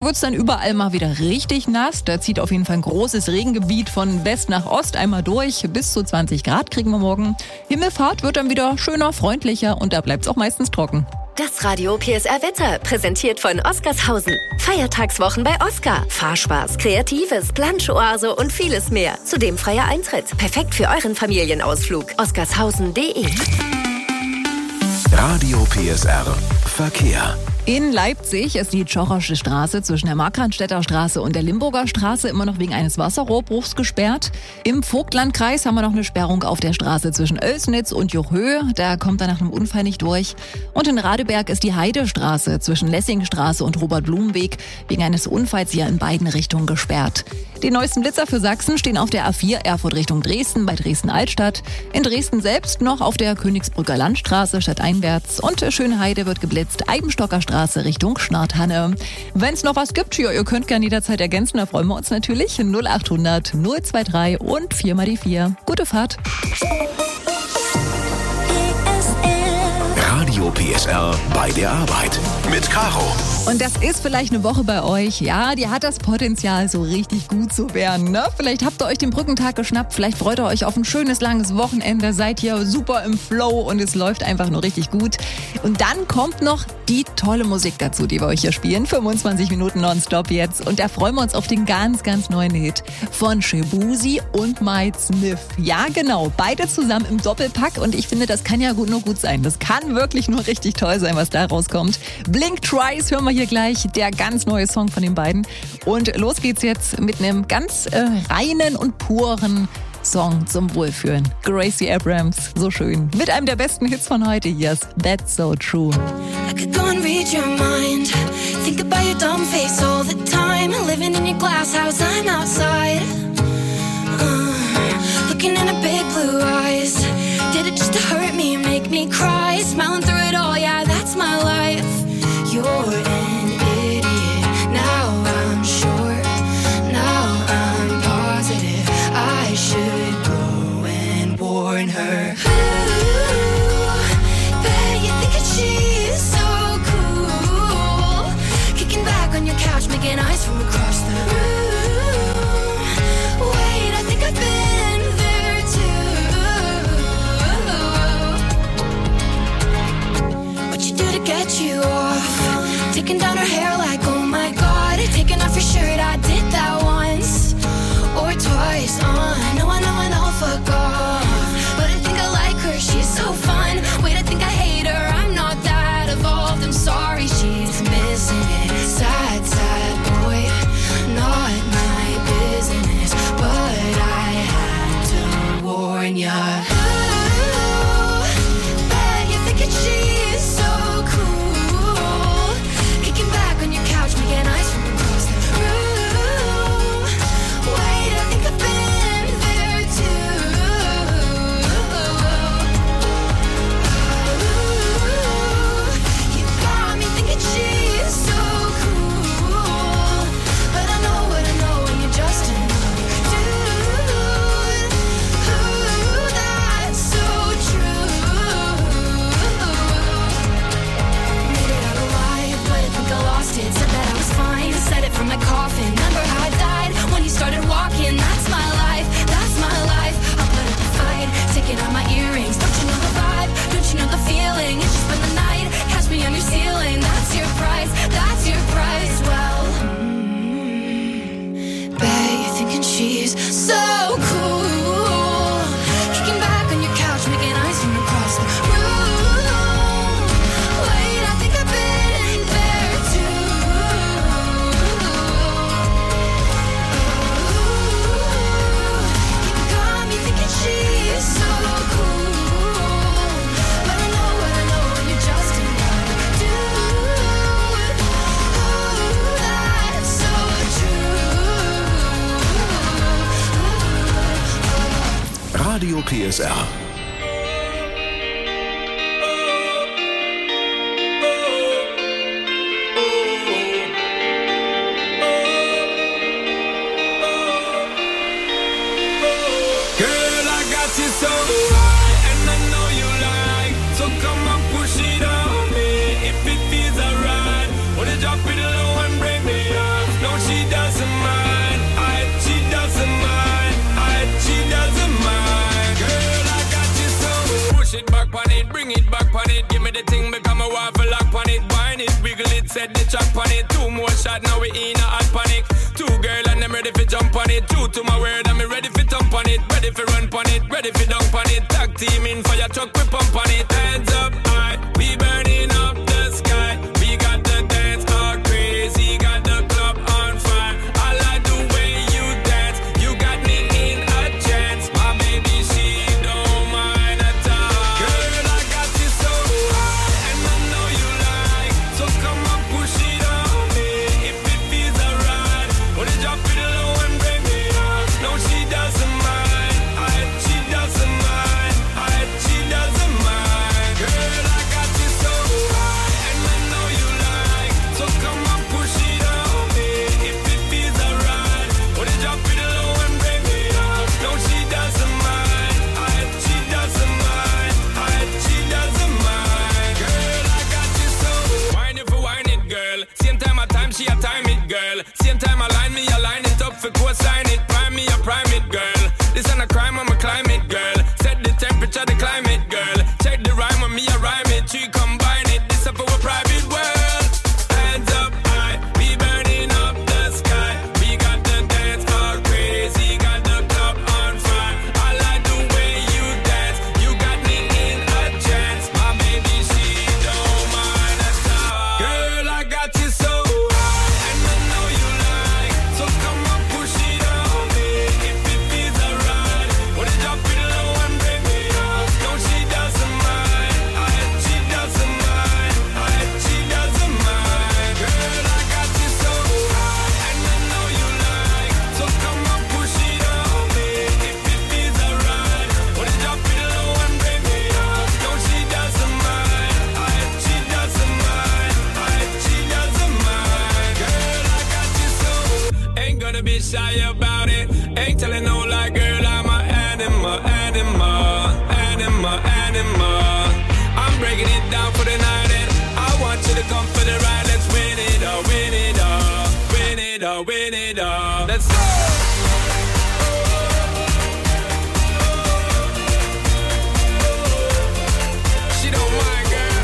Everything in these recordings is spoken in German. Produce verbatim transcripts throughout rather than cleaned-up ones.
wird's dann überall mal wieder richtig nass. Da zieht auf jeden Fall ein großes Regengebiet von West nach Ost einmal durch. Bis zu zwanzig Grad kriegen wir morgen. Himmelfahrt wird dann wieder schöner, freundlicher und da bleibt's auch meistens trocken. Das Radio P S R Wetter, präsentiert von Oscarshausen. Feiertagswochen bei Oscar. Fahrspaß, Kreatives, Plansch-Oase und vieles mehr. Zudem freier Eintritt. Perfekt für euren Familienausflug. oscarshausen punkt de. Radio P S R Verkehr. In Leipzig ist die Tschochosche Straße zwischen der Markranstädter Straße und der Limburger Straße immer noch wegen eines Wasserrohrbruchs gesperrt. Im Vogtlandkreis haben wir noch eine Sperrung auf der Straße zwischen Oelsnitz und Juchhö. Da kommt er nach einem Unfall nicht durch. Und in Radeberg ist die Heidestraße zwischen Lessingstraße und Robert-Blum-Weg wegen eines Unfalls hier in beiden Richtungen gesperrt. Die neuesten Blitzer für Sachsen stehen auf der A vier Erfurt Richtung Dresden bei Dresden-Altstadt. In Dresden selbst noch auf der Königsbrücker Landstraße stadteinwärts. Und Schönheide wird geblitzt, Eibenstocker Straße Richtung Schnarthanne. Wenn es noch was gibt, ja, ihr könnt gerne jederzeit ergänzen, da freuen wir uns natürlich. null acht hundert null zwei drei und vier mal die vier. Gute Fahrt. Radio P S R bei der Arbeit mit Caro. Und das ist vielleicht eine Woche bei euch. Ja, die hat das Potenzial, so richtig gut zu werden. Ne? Vielleicht habt ihr euch den Brückentag geschnappt, vielleicht freut ihr euch auf ein schönes, langes Wochenende, seid ihr super im Flow und es läuft einfach nur richtig gut. Und dann kommt noch die tolle Musik dazu, die wir euch hier spielen. fünfundzwanzig Minuten nonstop jetzt. Und da freuen wir uns auf den ganz, ganz neuen Hit von Shibuzi und Mike Smith. Ja, genau, beide zusammen im Doppelpack. Und ich finde, das kann ja gut, nur gut sein. Das kann wirklich nur richtig toll sein, was da rauskommt. Blink Twice hören wir hier gleich, der ganz neue Song von den beiden. Und los geht's jetzt mit einem ganz äh, reinen und puren Song zum Wohlfühlen. Gracie Abrams, so schön. Mit einem der besten Hits von heute hier ist That's So True. I could go and read your mind. Think about your dumb face all the time. Living in your glass house, I'm outside. Uh, looking in her big blue eyes. Did it just to hurt me, make me cry. Smiling through it all, yeah, that's my life. You're an idiot. Now I'm sure. Now I'm positive. I should go and warn her. Ooh, bet you think that she's so cool. Kicking back on your couch, making eyes from across the room. Wait, I think I've been there too. What you do to get you off? Taking down her hair like, oh my god. Taking off your shirt, I did that once or twice. Uh, I know, I know, I know, fuck off. But I think I like her, she's so fun. Wait, I think I hate her, I'm not that evolved. I'm sorry, she's missing it. Sad, sad boy, not my business. But I had to warn ya. Ooh, bet you think that she's so cool. Kicking back on your couch, making eyes from across the room. Wait, I think I've been there too. Ooh, you got me thinking she's so cool. But I know what I know, and you're just another dude. Ooh, that's so true. Made it out alive, but I think I lost it. Said that I was fine, said it from my coffin. Remember how I died when you started walking? That's my life, that's my life. I'll put up a fight, taking out my earrings. Don't you know the vibe? Don't you know the feeling? It's just spend the night, catch me on your ceiling. That's your price, that's your price. Well, mm, bet you're thinking she's so cool. Kicking back on your couch, making eyes from across the room. Wait, I think I've been there too. You got me thinking she's so cool. But I know what I know, and you're just another dude. Ooh, that's so true. Radio P S R. Girl, I got you so high, and I know you like. So come and push it on me if it feels alright. Wanna drop it low and bring me up. set the track on it. Two more shot, now we in a hot panic. Two girl and I'm ready for jump on it. True to my word, I'm ready for thump on it. Ready for run on it, ready for dunk on it. Tag team in fire truck, we pump on it. Hands up high, we burning up the sky. We got the dance all crazy, got the club on fire. I like the way you dance, you got me in a chance. My baby, she don't mind at all. Girl, I got you so high, and I know you like. So come on, push it on me, if it feels alright. Wanna drop it low and bring it up. No, she doesn't mind, I, she doesn't mind, I, she doesn't mind. Girl, I got you so high, and I know you like. So come on, push it on me, if it feels alright. Wanna drop it low and bring it up. No, she doesn't mind, I, she doesn't mind, I, she doesn't mind. Girl, I got you so. Wine it for wine it, girl. Same time I time, she a time it, girl. Same time I line me, I line it up for co-sign it. Prime me, I prime it, girl. This ain't a crime, I'm a climate, girl. Set the temperature, the climate, girl. Check the rhyme on me, I rhyme it. Three combine it, this up for a private world. Hands up high, we burning up the sky. We got the dance all crazy, got the club on fire. I like the way you dance, you got me in a chance. My baby, she don't mind at all. Girl, I got you so high, and I know you like. So come on, push it on me, if it feels alright. Wanna drop it low and bring it up. No, she doesn't mind, I, she doesn't mind, I, she doesn't mind. Girl, I got you so high, and I know you like. So come on, push it on me, if it feels alright. Wanna drop it low and bring it up. No, she doesn't mind, I, she doesn't mind, I, she doesn't mind. Girl, I got you so. Ain't gonna be shy about it. Ain't telling no lie, girl, I'm a animal, animal, animal, animal. I'm breaking it down for the night, and I want you to come for the ride. Let's win it all, win it all, win it all, win it all. Let's go. She don't mind, girl.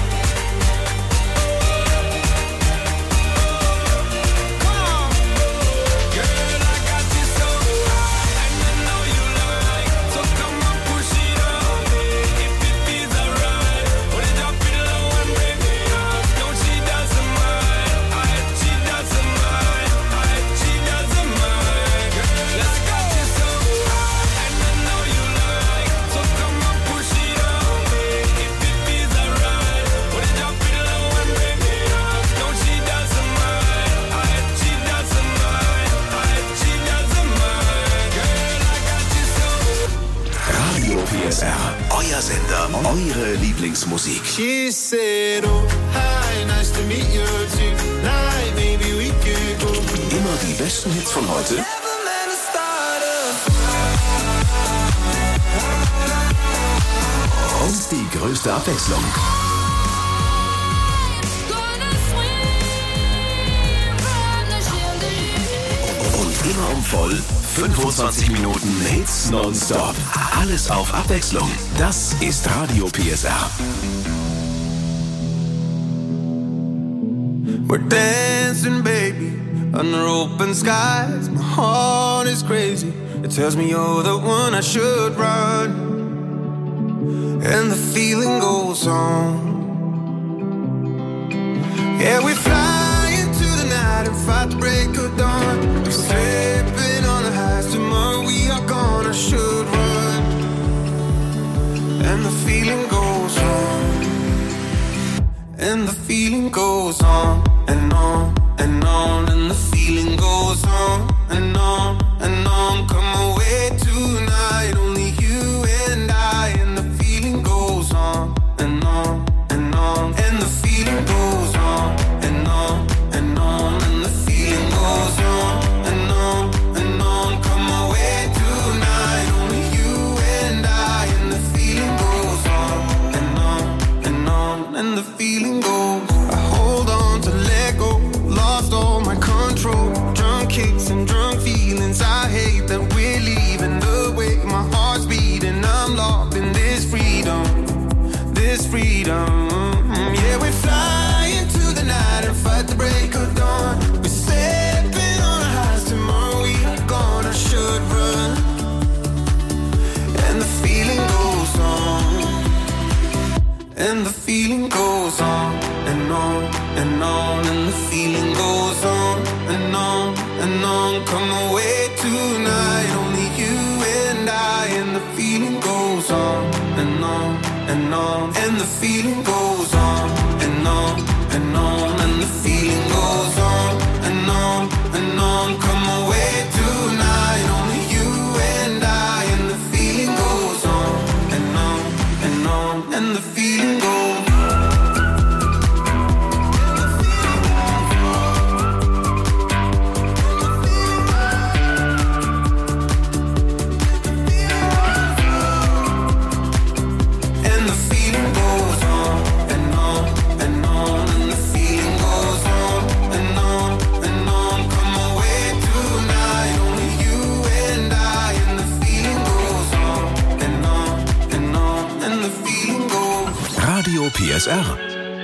Come on. Girl, I got you so high, and I know you like. So come on, push it on me, if it feels alright. Wanna drop it low and bring it up. No, she doesn't mind, I, she doesn't mind, I, she doesn't mind. Girl, let's go. You so high, and I know you like. So come on, push it on me, if it feels alright. Wanna drop it low and bring it up. No, she doesn't mind, I, she doesn't mind, I, she doesn't mind. Girl, I got you so. Radio P S R. Euer Sender, eure Lieblingsmusik. She said, oh, hi, nice to meet you tonight. Maybe we could go. Immer die besten Hits von heute Never meant to start a und die größte Abwechslung. Und immer um voll fünfundzwanzig Minuten Hits nonstop. Alles auf Abwechslung. Das ist Radio P S R. We're dancing, baby, under open skies. My heart is crazy. It tells me you're the one I should run. And the feeling goes on. Yeah, we fly into the night and fight the break of dawn. We're slipping on the highs. Tomorrow we are gone. I should run. And the feeling goes on. And the feeling goes on and on and on. And the feeling goes on and on and on. Come away tonight, only you and I. And the feeling goes on and on and on. And the feeling goes on and on and on. And the feeling goes on and on and on. Come away tonight, only you and I. And the feeling goes on and on and on. And the feeling goes. I hold on to let go. Lost all my control. and on. Come away tonight, only you and I. And the feeling goes on and on and on. And the feeling goes on and on and on. And the feeling goes on and on and on. Come away tonight, only you and I. And the feeling goes on and on and on. And the feeling goes on. P S R.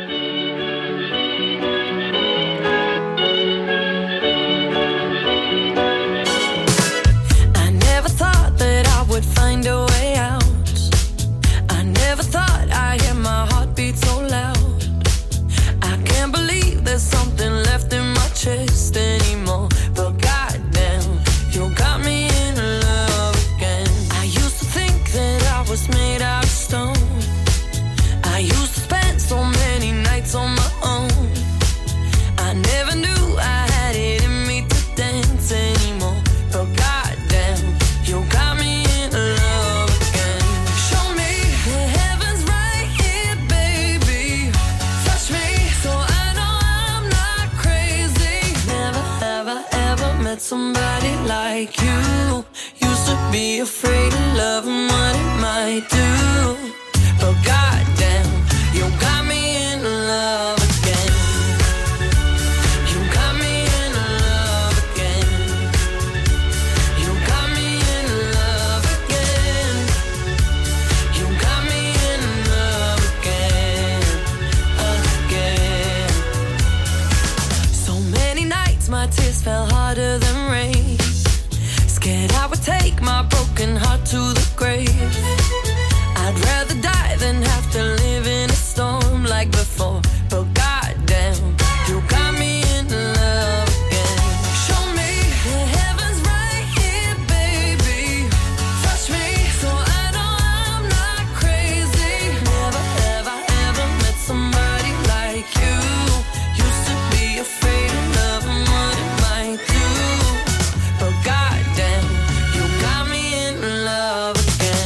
I never thought that I would find a way out. I never thought I'd hear my heartbeat so loud. I can't believe there's something left in my chest anymore. But goddamn, you got me in love again. I used to think that I was made out of stone. I used to spend so many nights on my own. I never knew I had it in me to dance anymore. But goddamn, you got me in love again. Show me the heavens right here, baby. Touch me so I know I'm not crazy. Never have I ever met somebody like you. Used to be afraid of love and what it might do. But goddamn, you got me in love again. You got me in love again. You got me in love again. You got me in love again, again. So many nights my tears fell harder than rain. Scared I would take my broken heart to the grave. I'd rather die than have to live in a storm like before. But goddamn, you got me in love again. Show me the heavens right here, baby. Touch me so I know I'm not crazy. Never have I ever met somebody like you. Used to be afraid of love and what it might do. But goddamn, you got me in love again.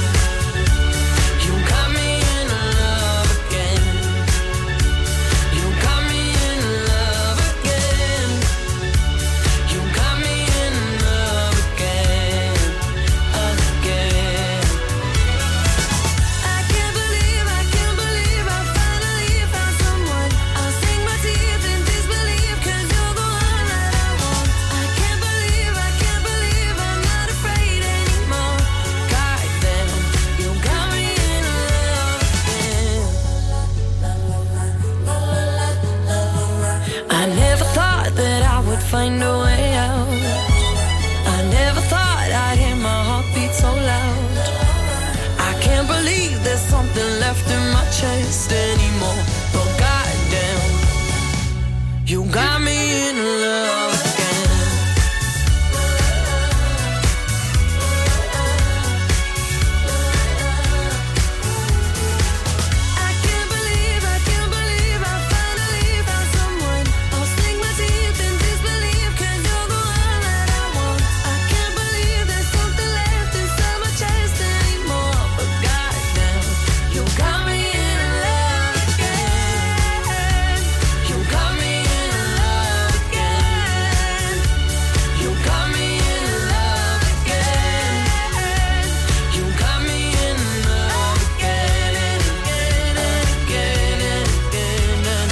Find a way out. I never thought I'd hear my heartbeat so loud. I can't believe there's something left in my chest anymore. But goddamn, you got me in love again. I can't believe, I can't believe I finally found someone. I'll sink my teeth in disbelief, 'cause you're the one that I want. I can't believe there's something left inside my chest anymore. But goddamn, you got me in love again. You got me in love again. You got me in love again. You got me in love again and again and again and again and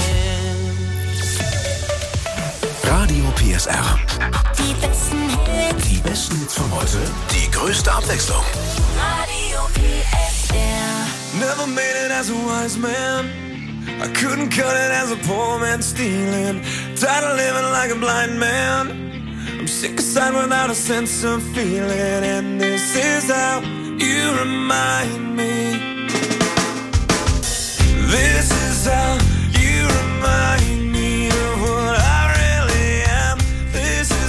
again. Radio P S R. Die besten Hits. Die besten Hits von heute. Die größte Abwechslung. Radio P S R. Never made it as a wise man. I couldn't cut it as a poor man stealing. Tired of living like a blind man. I'm sick aside without a sense of feeling. And this is how you remind me. This is how you remind me of what I really am. This is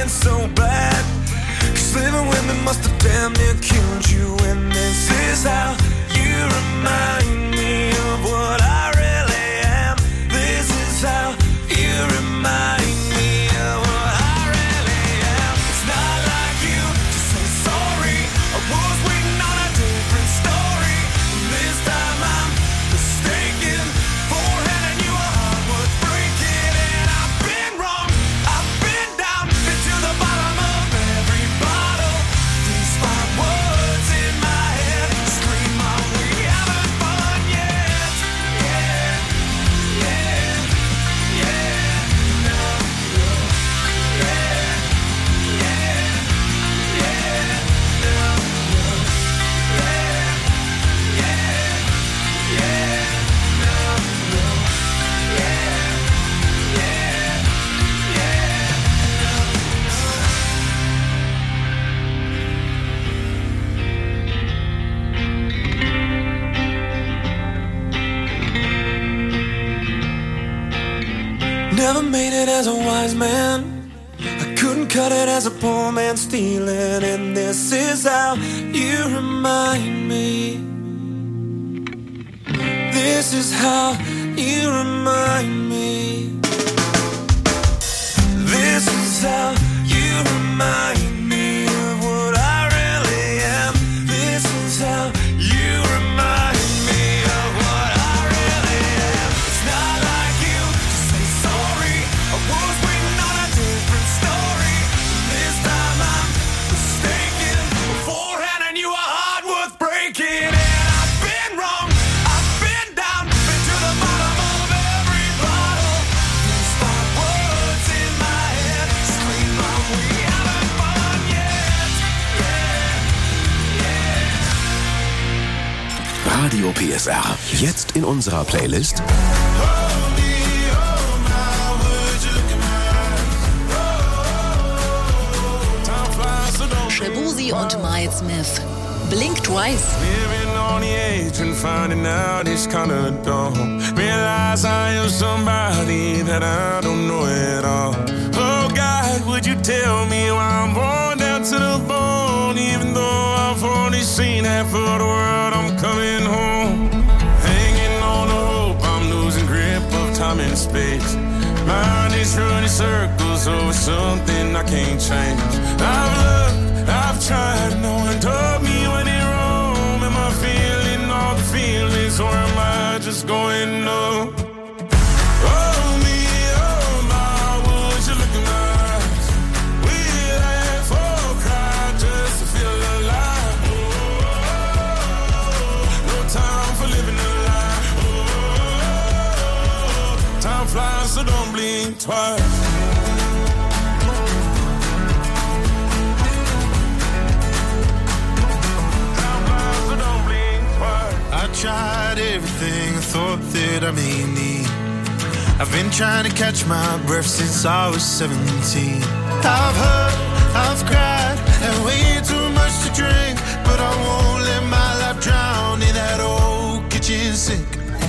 feeling so bad. Cause living with me must have damn near killed you. And this is how you remind me of what I really am. This is how you remind me of what I really am. It's not like you to say sorry. I was waiting on a different story. This time I'm mistaken for handing you a heart worth breaking. And I've been wrong, I've been down, been to the bottom of every bottle. These five words in my head scream out, we haven't fun yet. Yeah, yeah, yeah, no, no, yeah, yeah, yeah, no, no, yeah, yeah, yeah, no, no, yeah, yeah, yeah, Never made it as a wise man. I couldn't cut it as a poor man stealing. And this is how you remind me. This is how you remind me. This is how you remind me of what I really am. This is how you remind me of what I really am. It's not like you to say sorry. I was waiting on a different story. This time I'm mistaken for handing you a heart worth breaking. And I've been wrong, I've been down, been to the bottom of every bottle. These five words in my head scream out, we haven't fun yet. Yeah, yeah. Radio P S R. Jetzt in unserer Playlist Shabuzi und Miles Smith. Blink Twice. Living on the edge and finding out it's kinda dumb. Realize I am somebody that I don't know at all. Oh God, would you tell me why I'm worn down to the bone? Even though I've only seen half of the world, I'm coming home. Hanging on the hope, I'm losing grip of time and space. Mind is running circles over something I can't change. I've looked, I've tried, no one told me when in Rome. Am I feeling all the feelings, or am I just going numb? Oh me, oh my, would you look in my eyes? We laugh or cry just to feel alive. Oh, no time for living a lie. Oh, time flies, so don't blink twice. I tried everything I thought that I may need. I've been trying to catch my breath since I was seventeen. I've hurt, I've cried, and way too much to drink. But I won't let my life drown in that old kitchen sink.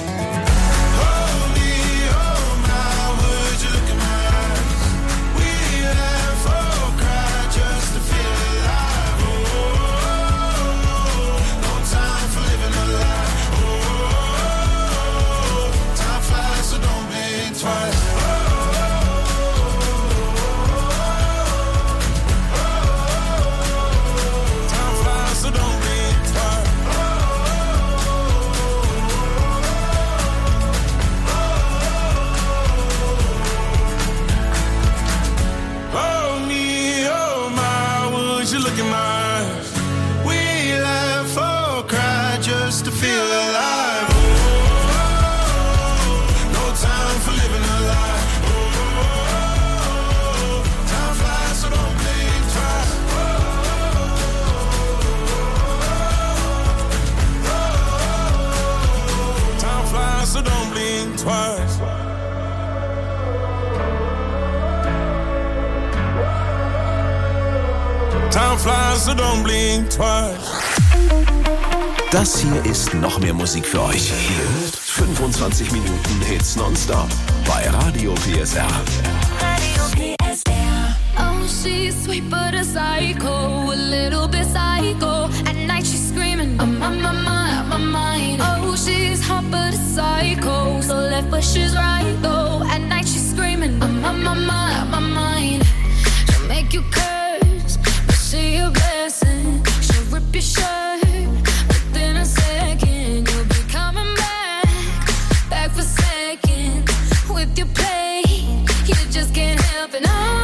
So don't blink twice. Das hier ist noch mehr Musik für euch. Ihr hört fünfundzwanzig Minuten Hits nonstop bei Radio P S R. Radio P S R. Oh, she's sweet but a psycho, a little bit psycho. At night she's screaming, I'm on my mind, my mind. Oh, she's hot but a psycho, so left but she's right though. At night she's screaming, I'm on my mind, my mind. She'll make you curse, but she a blessing. She'll rip your shirt within a second. You'll be coming back, back for seconds with your play. You just can't help it, no,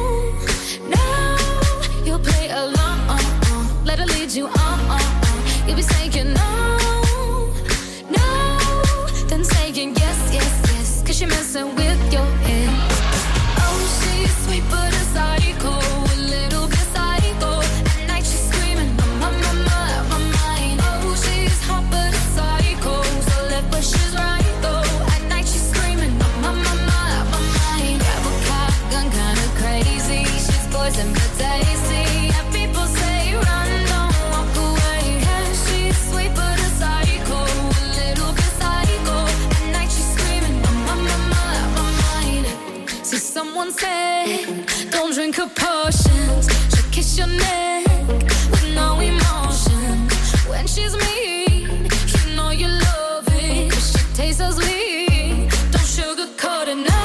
no. You'll play along, let her lead you on, you'll be saying no, no, then saying yes, yes, yes, cause you're messing with your head. Oh, she's sweet but a psycho, a little bit psycho. At night she's screaming, my, my, my, my mind. Oh, she's hot but a psycho, so left but she's right though. At night she's screaming, my, my, my, my mind. Grab a cop gun, kinda crazy. She's poison but tasty. Yeah, people say run, don't walk away. Yeah, she's sweet but a psycho, a little bit psycho. At night she's screaming, my, my, my, my, my mind. See, someone said, don't drink her potions. She'll kiss your neck with no emotion. When she's mean, you know you love it, 'cause she tastes so sweet. Don't sugarcoat it, no,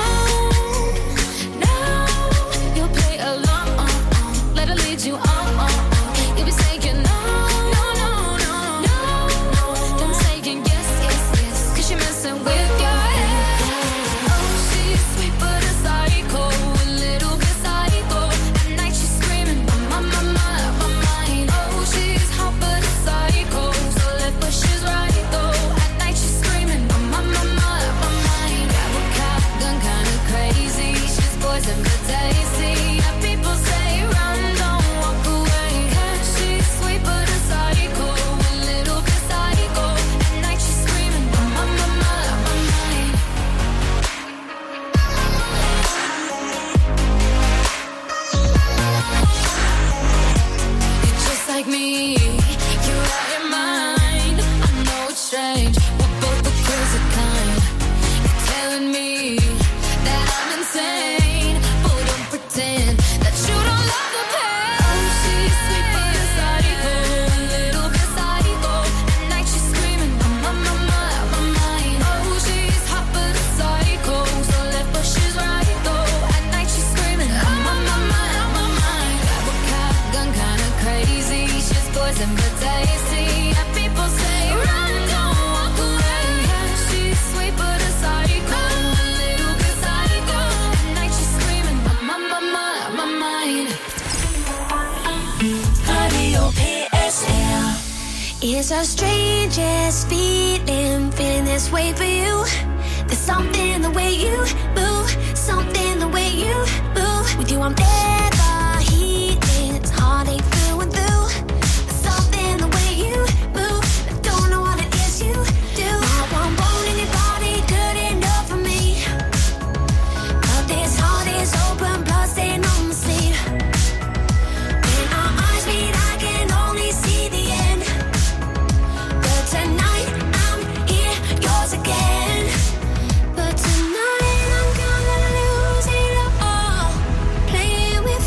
no. You'll play along, let her lead you on. You'll be saying no, no, no, no, no. Then saying yes, yes, yes, 'cause you're messing with your head. Oh, she's sweet but a psycho, a little bit psycho. At night she's screaming, my, my, my, my mind. Oh, she's hot but a psycho, so left but she's right though. At night she's screaming, my, my, my, my, my mind. Grab a cop gun, kinda crazy. She's poison but tasty. Yeah, people say run, don't walk away. Yeah, she's sweet but a psycho, a little bit psycho. At night she's screaming, my, my, my, my, my mind. You're just like me, you're out your mind. I know it's strange, we're both the crazy kind. You're telling me that I'm insane, but don't pretend that you don't love the pain. Oh, she's sweet but a psycho, a little bit psycho. At night she's screaming, my, my, my, my, my mind. Oh, she's hot but a psycho, so left but she's right though. At night she's screaming, my, my, my, my mind. Grab a cop gun, kinda crazy. She's poison but tasty. Yeah, people say run, don't walk away. Yeah, she's sweet but a psycho, a little bit psycho. At night she's screaming, my, my, my, my, my mind. Radio P S L. It's the strangest feeling, feeling this way for you. There's something the way you move, something the way you move. With you I'm never healing, it's heartache through and through. There's something the way you move, I don't know what it is you do. I won't want anybody good enough for me, but this heart is open, blood stain on my sleeve. When our eyes meet, I can only see the end. But tonight I'm here, yours again. But tonight I'm gonna lose it all, playing with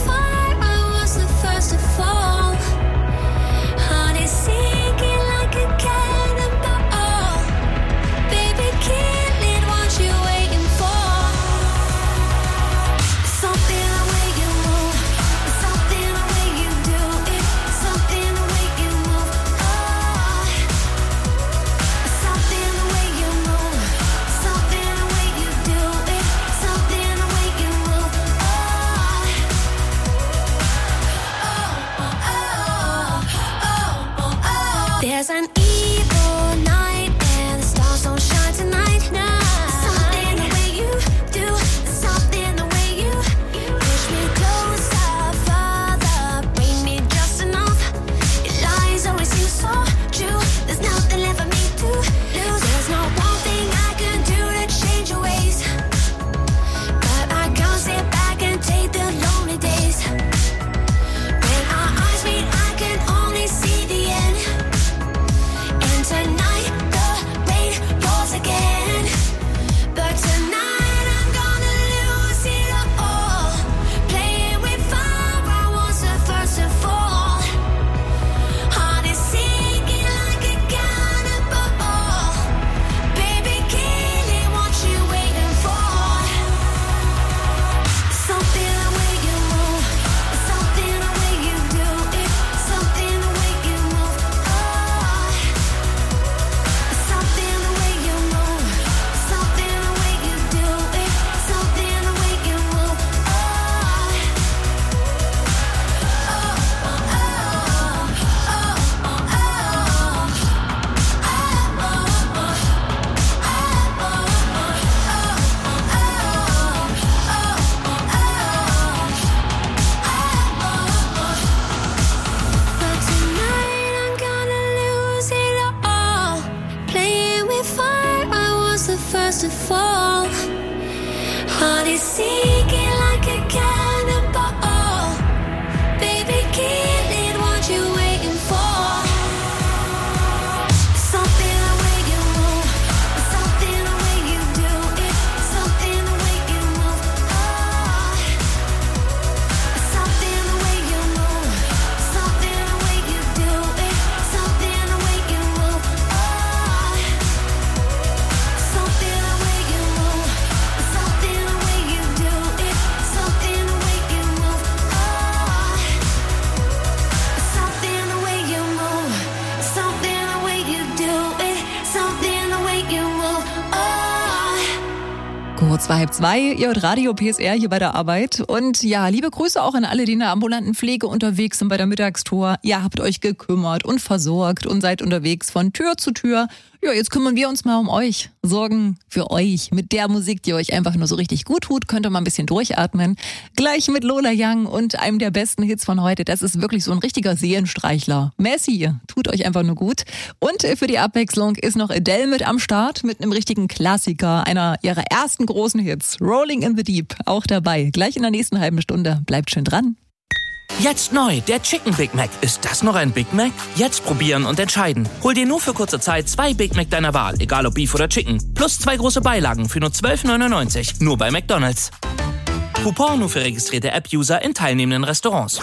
kurz vor halb zwei. Ihr hört Radio P S R hier bei der Arbeit. Und ja, liebe Grüße auch an alle, die in der ambulanten Pflege unterwegs sind bei der Mittagstour. Ihr habt euch gekümmert und versorgt und seid unterwegs von Tür zu Tür. Ja, jetzt kümmern wir uns mal um euch. Sorgen für euch. Mit der Musik, die euch einfach nur so richtig gut tut, könnt ihr mal ein bisschen durchatmen. Gleich mit Lola Young und einem der besten Hits von heute. Das ist wirklich so ein richtiger Seelenstreichler. Messi, tut euch einfach nur gut. Und für die Abwechslung ist noch Adele mit am Start, mit einem richtigen Klassiker, einer ihrer ersten großen Hits. Rolling in the Deep, auch dabei. Gleich in der nächsten halben Stunde. Bleibt schön dran. Jetzt neu, der Chicken Big Mac. Ist das noch ein Big Mac? Jetzt probieren und entscheiden. Hol dir nur für kurze Zeit zwei Big Mac deiner Wahl, egal ob Beef oder Chicken. Plus zwei große Beilagen für nur zwölf neunundneunzig. Nur bei McDonald's. Coupon nur für registrierte App-User in teilnehmenden Restaurants.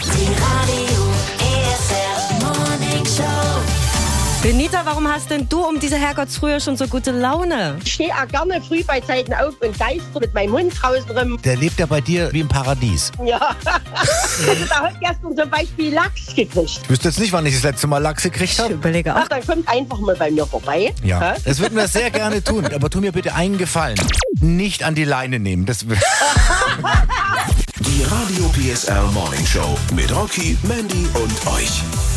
Benita, warum hast denn du um diese Herrgottsfrühe schon so gute Laune? Ich stehe auch gerne früh bei Zeiten auf und geister mit meinem Hund draußen rum. Der lebt ja bei dir wie im Paradies. Ja. Also da hat gestern zum Beispiel Lachs gekriegt. Ich wüsste jetzt nicht, wann ich das letzte Mal Lachs gekriegt habe. Ich überlege auch. Ach, dann kommt einfach mal bei mir vorbei. Ja, ha? Das würden wir sehr gerne tun. Aber tu mir bitte einen Gefallen. Nicht an die Leine nehmen. Das Die Radio P S R Morning Show mit Rocky, Mandy und euch.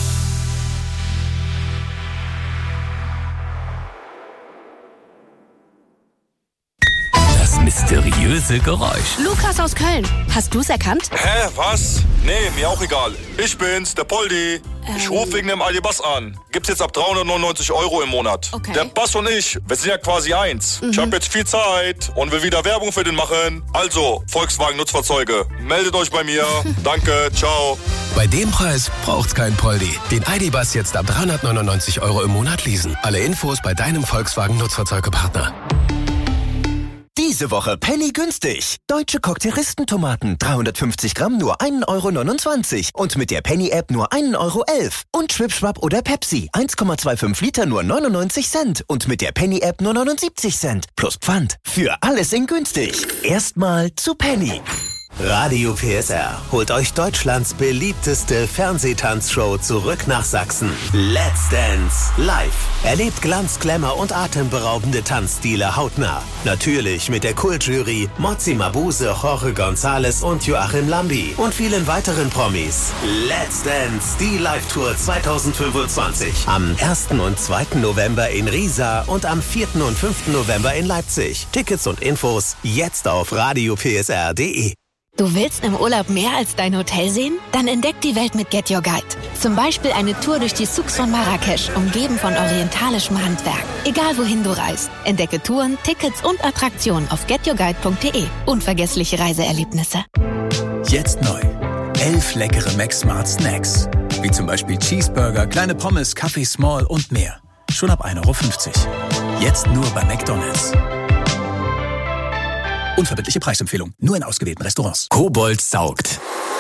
Mysteriöse Geräusch. Lukas aus Köln. Hast du's erkannt? Hä, was? Nee, mir auch egal. Ich bin's, der Poldi. Ähm. Ich rufe wegen dem Aldi-Bass an. Gibt's jetzt ab dreihundertneunundneunzig Euro im Monat. Okay. Der Bass und ich, wir sind ja quasi eins. Mhm. Ich hab jetzt viel Zeit und will wieder Werbung für den machen. Also, Volkswagen Nutzfahrzeuge, meldet euch bei mir. Danke, ciao. Bei dem Preis braucht's kein Poldi. Den Aldi-Bass jetzt ab dreihundertneunundneunzig Euro im Monat leasen. Alle Infos bei deinem Volkswagen Nutzfahrzeugepartner. Diese Woche Penny günstig. Deutsche Cocktailistentomaten dreihundertfünfzig Gramm nur ein Euro neunundzwanzig und mit der Penny-App nur ein Euro elf. Und Schwipschwapp oder Pepsi eins Komma fünfundzwanzig Liter nur neunundneunzig Cent und mit der Penny-App nur neunundsiebzig Cent. Plus Pfand. Für alles in günstig. Erstmal zu Penny. Radio P S R holt euch Deutschlands beliebteste Fernsehtanzshow zurück nach Sachsen. Let's Dance live. Erlebt Glanz, Glamour und atemberaubende Tanzstile hautnah. Natürlich mit der Kultjury Mozzi Mabuse, Jorge González und Joachim Lambi und vielen weiteren Promis. Let's Dance, die Live-Tour zweitausendfünfundzwanzig. Am ersten und zweiten November in Riesa und am vierten und fünften November in Leipzig. Tickets und Infos jetzt auf radio p s r punkt d e. Du willst im Urlaub mehr als dein Hotel sehen? Dann entdeck die Welt mit Get Your Guide. Zum Beispiel eine Tour durch die Souks von Marrakesch, umgeben von orientalischem Handwerk. Egal wohin du reist, entdecke Touren, Tickets und Attraktionen auf get your guide punkt d e. Unvergessliche Reiseerlebnisse. Jetzt neu. Elf leckere Max Smart Snacks. Wie zum Beispiel Cheeseburger, kleine Pommes, Kaffee Small und mehr. Schon ab ein Euro fünfzig. Jetzt nur bei McDonald's. Unverbindliche Preisempfehlung. Nur in ausgewählten Restaurants. Kobold saugt.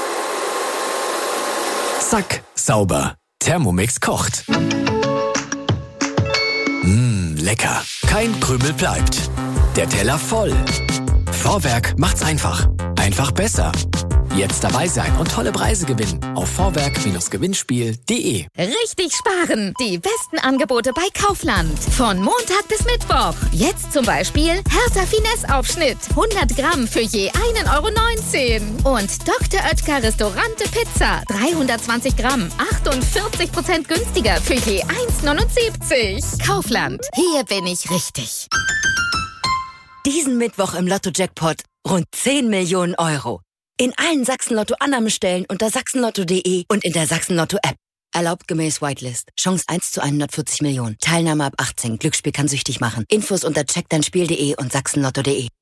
Zack, sauber. Thermomix kocht. Mmh, lecker. Kein Krümel bleibt. Der Teller voll. Vorwerk macht's einfach. Einfach besser. Jetzt dabei sein und tolle Preise gewinnen auf vorwerk Gewinnspiel punkt d e. Richtig sparen! Die besten Angebote bei Kaufland. Von Montag bis Mittwoch. Jetzt zum Beispiel Hertha Finesse-Aufschnitt. hundert Gramm für je ein Euro neunzehn. Und Doktor Oetker Restaurante Pizza. dreihundertzwanzig Gramm. achtundvierzig Prozent günstiger für je eins neunundsiebzig. Kaufland. Hier bin ich richtig. Diesen Mittwoch im Lotto-Jackpot rund zehn Millionen Euro. In allen Sachsen-Lotto-Annahmestellen unter sachsenlotto punkt d e und in der Sachsen-Lotto-App. Erlaubt gemäß Whitelist. Chance eins zu hundertvierzig Millionen. Teilnahme ab achtzehn. Glücksspiel kann süchtig machen. Infos unter check dein spiel punkt d e und sachsenlotto punkt d e.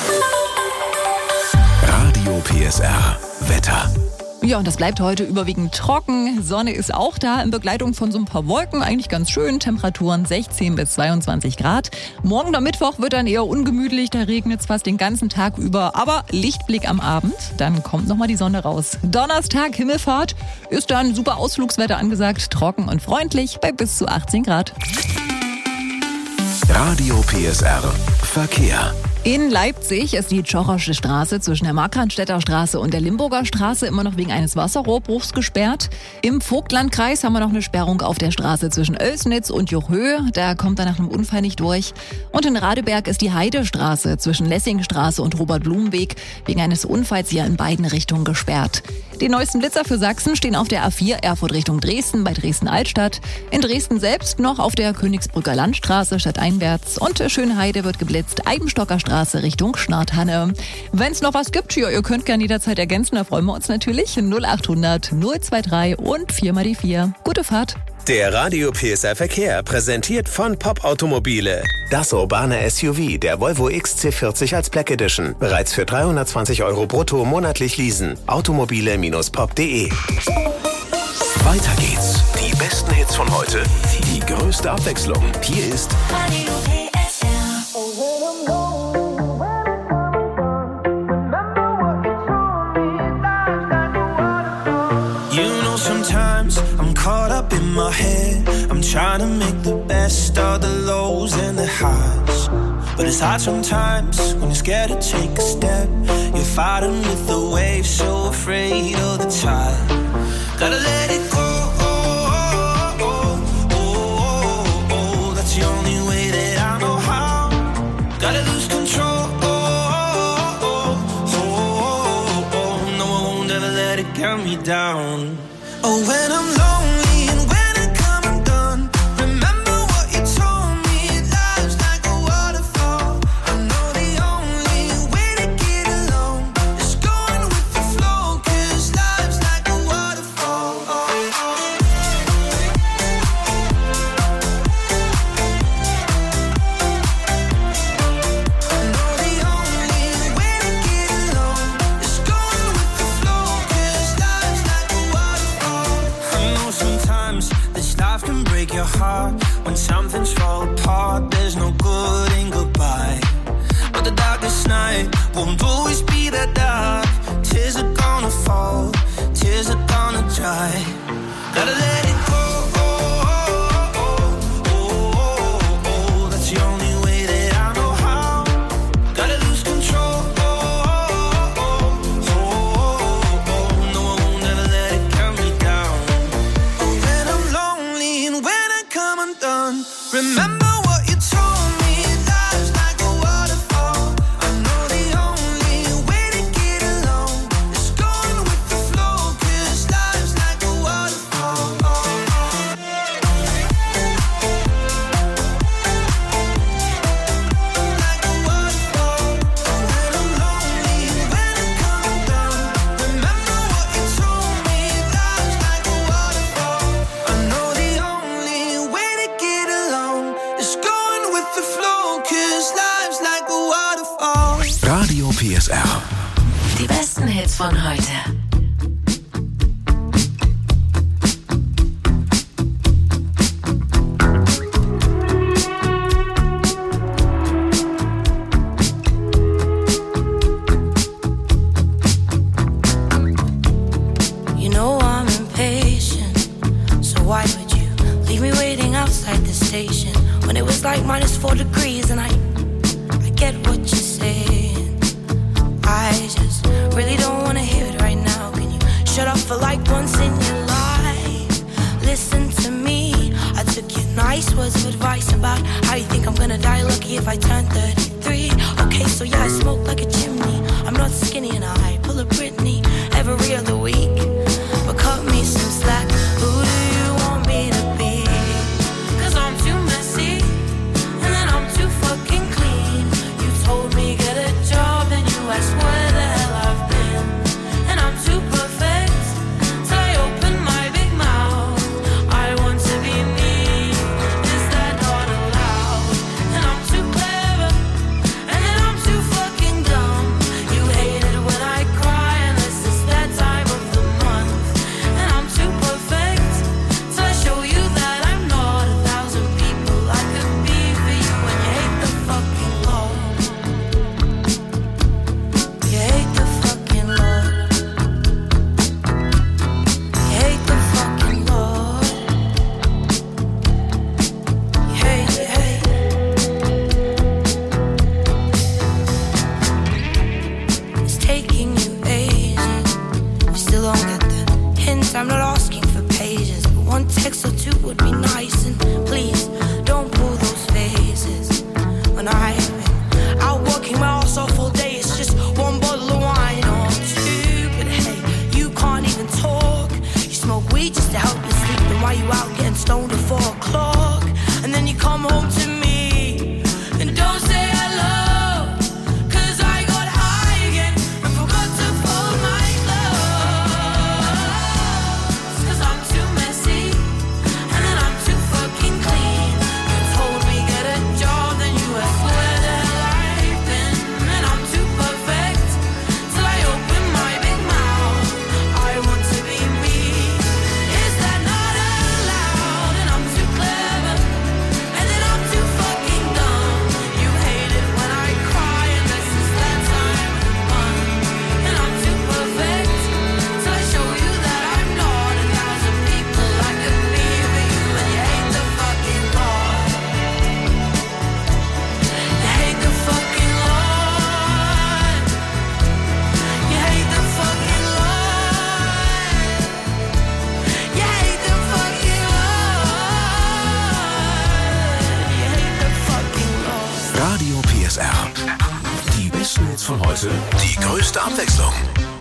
Radio P S R Wetter. Ja, und das bleibt heute überwiegend trocken. Sonne ist auch da in Begleitung von so ein paar Wolken. Eigentlich ganz schön. Temperaturen sechzehn bis zweiundzwanzig Grad. Morgen der Mittwoch wird dann eher ungemütlich. Da regnet es fast den ganzen Tag über. Aber Lichtblick am Abend. Dann kommt nochmal die Sonne raus. Donnerstag, Himmelfahrt. Ist dann super Ausflugswetter angesagt. Trocken und freundlich bei bis zu achtzehn Grad. Radio P S R Verkehr. In Leipzig ist die Tschochersche Straße zwischen der Markranstädter Straße und der Limburger Straße immer noch wegen eines Wasserrohrbruchs gesperrt. Im Vogtlandkreis haben wir noch eine Sperrung auf der Straße zwischen Oelsnitz und Juchhöhe. Da kommt er nach einem Unfall nicht durch. Und in Radeberg ist die Heidestraße zwischen Lessingstraße und Robert-Blum-Weg wegen eines Unfalls hier in beiden Richtungen gesperrt. Die neuesten Blitzer für Sachsen stehen auf der A vier Erfurt Richtung Dresden bei Dresden-Altstadt. In Dresden selbst noch auf der Königsbrücker Landstraße stadteinwärts. Und Schönheide wird geblitzt, Eibenstocker Straße Richtung Schnarthanne. Wenn es noch was gibt, ja, ihr könnt gerne jederzeit ergänzen, da freuen wir uns natürlich. null achthundert null drei und vier mal die vier. Gute Fahrt. Der Radio P S R Verkehr, präsentiert von Pop Automobile. Das urbane S U V der Volvo X C vierzig als Black Edition. Bereits für dreihundertzwanzig Euro brutto monatlich leasen. Automobile Bindestrich pop punkt de. Weiter geht's. Die besten Hits von heute, die größte Abwechslung. Hier ist Radio P S R. Sometimes I'm caught up in my head. I'm trying to make the best of the lows and the highs. But it's hard sometimes when you're scared to take a step. You're fighting with the waves, so afraid of the tide. Gotta let it go. Oh, oh, oh, oh, oh. That's the only way that I know how. Gotta lose control. Oh, oh, oh, oh, oh. No, I won't ever let it get me down. Oh, when I'm lonely and when I come undone, remember what you told me, life's like a waterfall. I know the only way to get along is going with the flow, 'cause life's like a waterfall. Oh, oh. I know the only way to get along is going with the flow, 'cause life's like a waterfall. Sometimes this life can break your heart. When something's fall apart, there's no good in goodbye. But the darkest night won't always be that dark. Tears are gonna fall, tears are gonna dry. Gotta let it go. Remember what you told me, life's like a waterfall. I know the only way to get along is going with the flow, 'cause life's like a waterfall. Like a waterfall. When I'm lonely, when I come undone, remember what you told me, life's like a waterfall. I know the only way to get along is going with the flow, 'cause life's like a waterfall. Radio P S R. Die besten Hits von heute. You know I'm impatient, so why would you leave me waiting outside the station when it was like minus four degrees? And I, I get what you're saying. I just really don't wanna hear it right now. Can you shut up for like once in your life? Listen to me. I took your nice words of advice about how you think I'm gonna die lucky if I turn thirty-three. Okay, so yeah, I smoke like a chimney. I'm not skinny and I pull a Britney every other week. But cut me some slack. Who do you want me to be? 'Cause I'm too messy and then I'm too fucking clean. You told me get a job and you asked where the hell I've been. And I'm too perfect till I open my big mouth. I want to be me. Is that not allowed? And I'm too clever and then I'm too fucking dumb. You hate it when I cry unless it's that time of the promise I'm not asking for pages, but one text or two would be nice. And please, don't pull those faces when I've been out working my ass off all day. It's just one bottle of wine or two, but hey, you can't even talk. You smoke weed just to help you sleep, then why you out getting stoned at four o'clock? And then you come home to me and don't say hello. Die besten Hits von heute, die größte Abwechslung.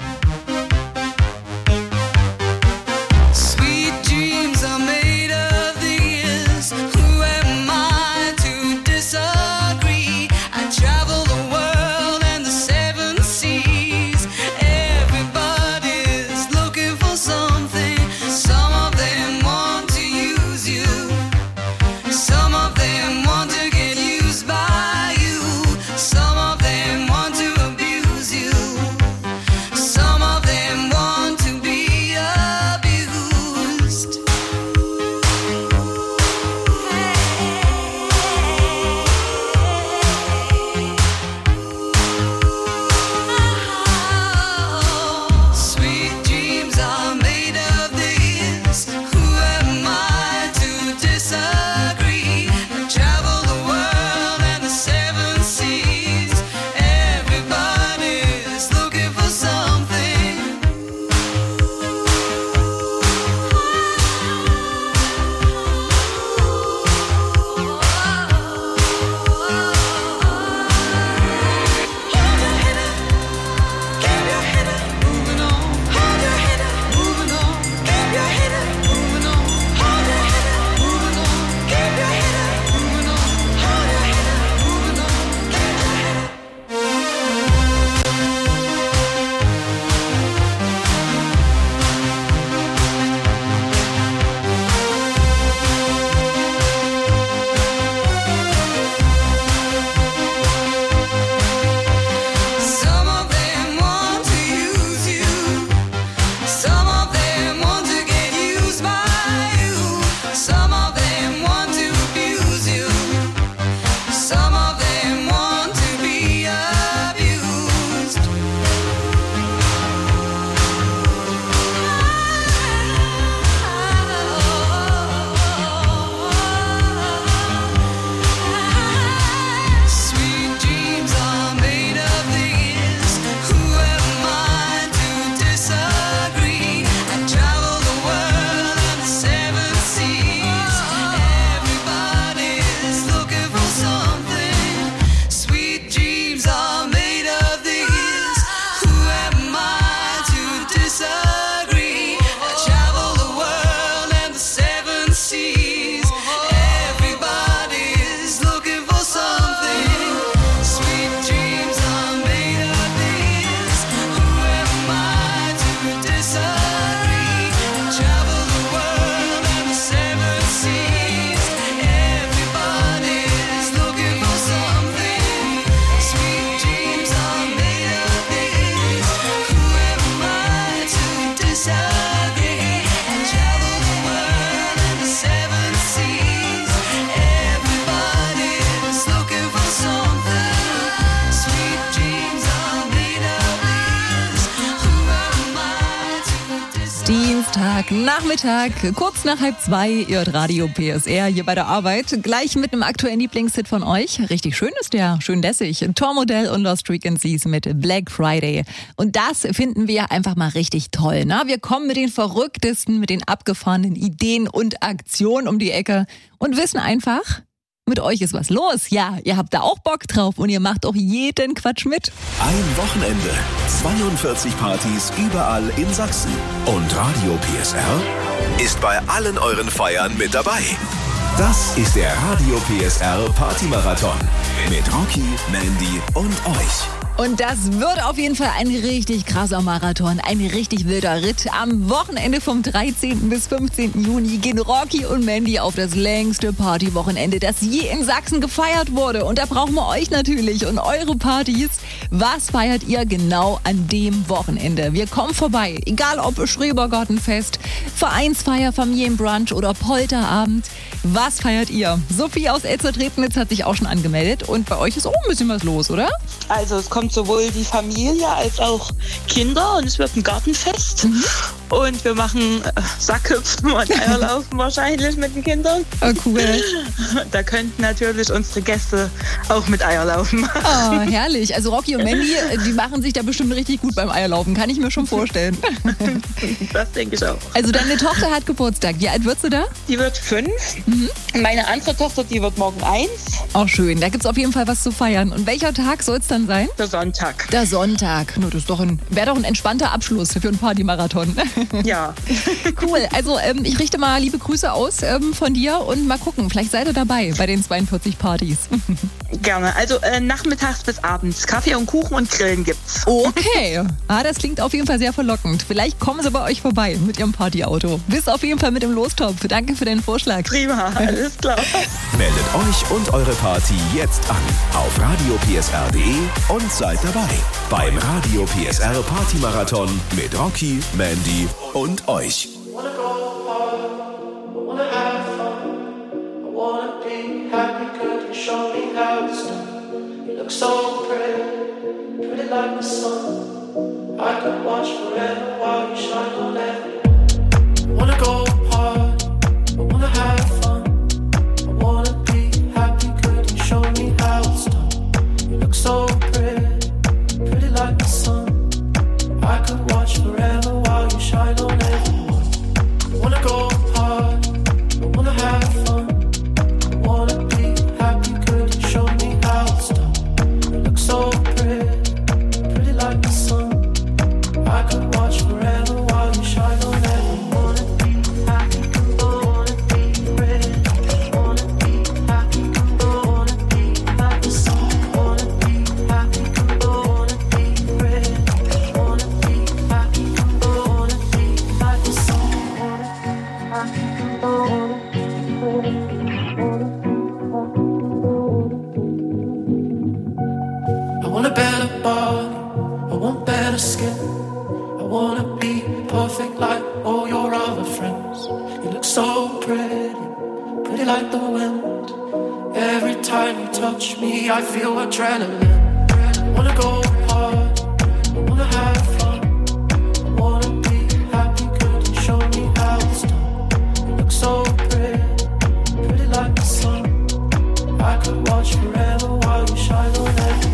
Sweet dreams are made of these. Who am I to disagree? I travel the world and the seven seas. Everybody's looking for something. Some of them want to use you. Some of them want to get used by you. Some of them want to abuse you. Dienstag, Nachmittag, kurz nach halb zwei, ihr hört Radio P S R hier bei der Arbeit. Gleich mit einem aktuellen Lieblingshit von euch. Richtig schön ist der, schön lässig. Tormodell und Lost Frequencies mit Black Friday. Und das finden wir einfach mal richtig toll. Ne? Wir kommen mit den verrücktesten, mit den abgefahrenen Ideen und Aktionen um die Ecke und wissen einfach, mit euch ist was los. Ja, ihr habt da auch Bock drauf und ihr macht auch jeden Quatsch mit. Ein Wochenende, zweiundvierzig Partys überall in Sachsen. Und Radio P S R ist bei allen euren Feiern mit dabei. Das ist der Radio P S R Partymarathon mit Rocky, Mandy und euch. Und das wird auf jeden Fall ein richtig krasser Marathon, ein richtig wilder Ritt. Am Wochenende vom dreizehnten bis fünfzehnten Juni gehen Rocky und Mandy auf das längste Partywochenende, das je in Sachsen gefeiert wurde. Und da brauchen wir euch natürlich und eure Partys. Was feiert ihr genau an dem Wochenende? Wir kommen vorbei, egal ob Schrebergartenfest, Vereinsfeier, Familienbrunch oder Polterabend. Was feiert ihr? Sophie aus Elster-Trebnitz hat sich auch schon angemeldet und bei euch ist auch ein bisschen was los, oder? Also es kommt sowohl die Familie als auch Kinder und es wird ein Gartenfest. Mhm. Und wir machen äh, Sackhüpfen und Eierlaufen wahrscheinlich mit den Kindern. Oh, cool. Da könnten natürlich unsere Gäste auch mit Eierlaufen machen. Oh, herrlich. Also Rocky und Mandy, die machen sich da bestimmt richtig gut beim Eierlaufen. Kann ich mir schon vorstellen. Das denke ich auch. Also deine Tochter hat Geburtstag. Wie alt wird sie da? Die wird fünf. Mhm. Meine andere Tochter, die wird morgen eins. Auch schön. Da gibt es auf jeden Fall was zu feiern. Und welcher Tag soll es dann sein? Der Sonntag. Der Sonntag. No, das ist doch ein, wäre doch ein entspannter Abschluss für einen Partymarathon. Ja. Cool. Also ähm, ich richte mal liebe Grüße aus ähm, von dir und mal gucken, vielleicht seid ihr dabei bei den zweiundvierzig Partys. Gerne. Also äh, nachmittags bis abends. Kaffee und Kuchen und Grillen gibt's. Okay. Ah, das klingt auf jeden Fall sehr verlockend. Vielleicht kommen sie bei euch vorbei mit ihrem Partyauto. Bist auf jeden Fall mit im Lostopf. Danke für deinen Vorschlag. Prima, alles klar. Meldet euch und eure Party jetzt an auf radio p s r punkt d e und seid dabei beim Radio P S R Partymarathon mit Rocky, Mandy und euch. So pretty, pretty like the sun. I could watch forever while you shine on everyone. I wanna go hard, I wanna have fun. I wanna be happy, could you show me how it's done? You look so pretty, pretty like the sun. I could watch forever while you shine on everyone. Wanna be happy, wanna be pretty. Wanna be happy, wanna be like the sun. I want a better body, I want better skin. I wanna be perfect like all your other friends. You look so pretty, pretty like the wind. Every time you touch me, I feel adrenaline. I wanna go hard, I wanna have fun. I wanna be happy, could you show me how it's done? You look so pretty, pretty like the sun. I could watch forever while you shine on everyone.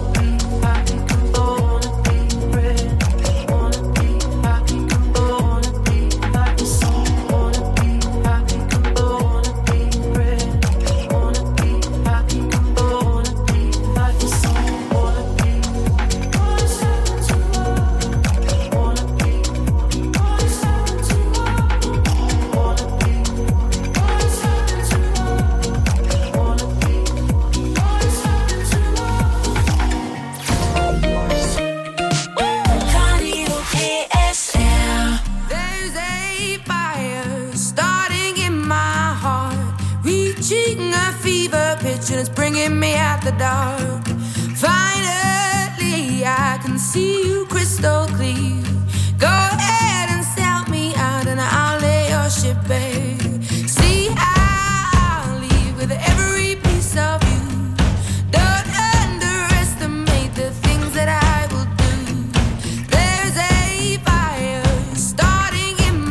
It's bringing me out the dark. Finally, I can see you crystal clear. Go ahead and sell me out, and I'll lay your ship bare. See, I'll leave with every piece of you. Don't underestimate the things that I will do. There's a fire starting in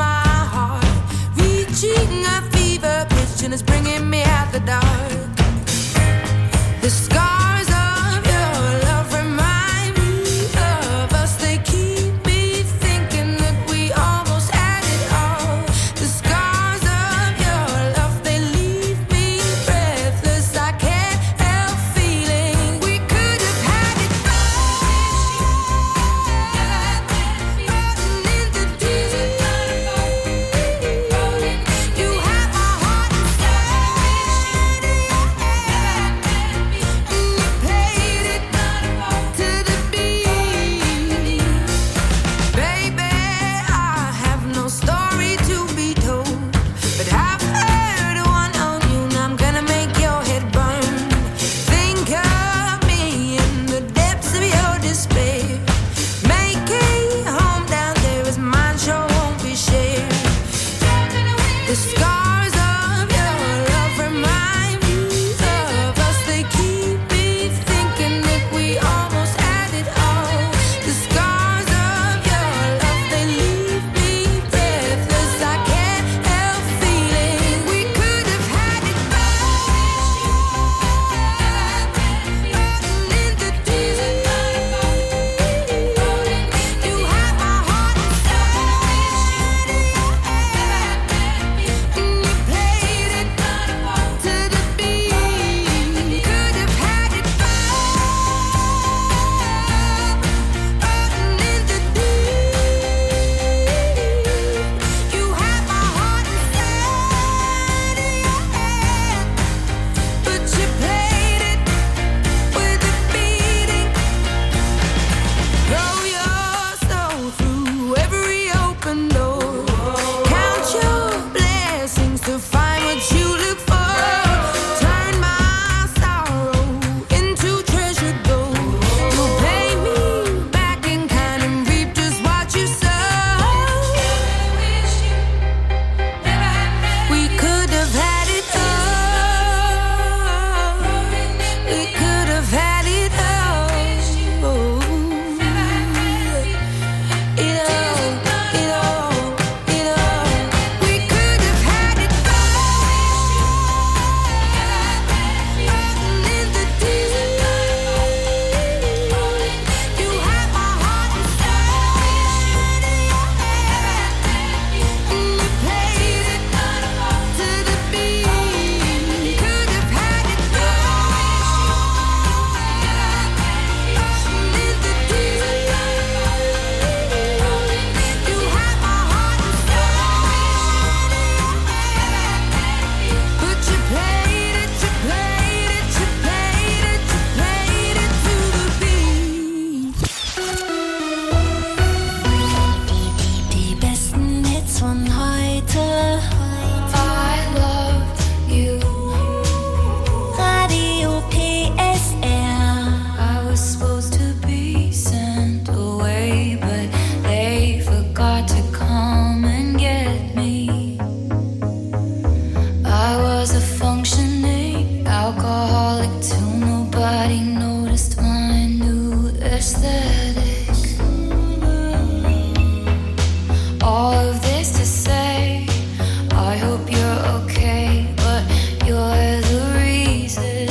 is to say, I hope you're okay, but you're the reason.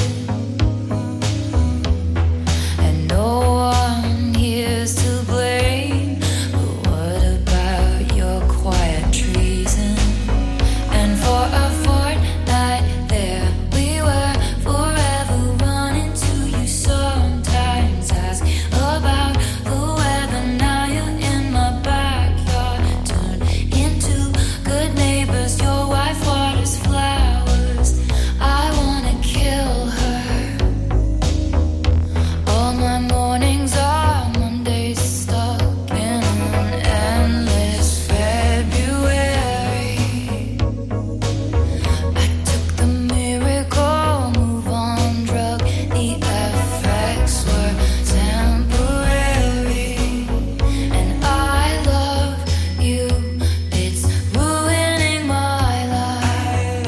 And no one here's to blame, but what about your quiet treason? And for a fortnight there we were, forever running to you, sometimes ask about the weather. Now you're in my backyard, turned into good neighbors. Your wife waters flowers, I wanna kill her. All my mornings are Mondays, stuck in an endless February. I took the miracle move on drug, the effects were temporary. And I love you, it's ruining my life.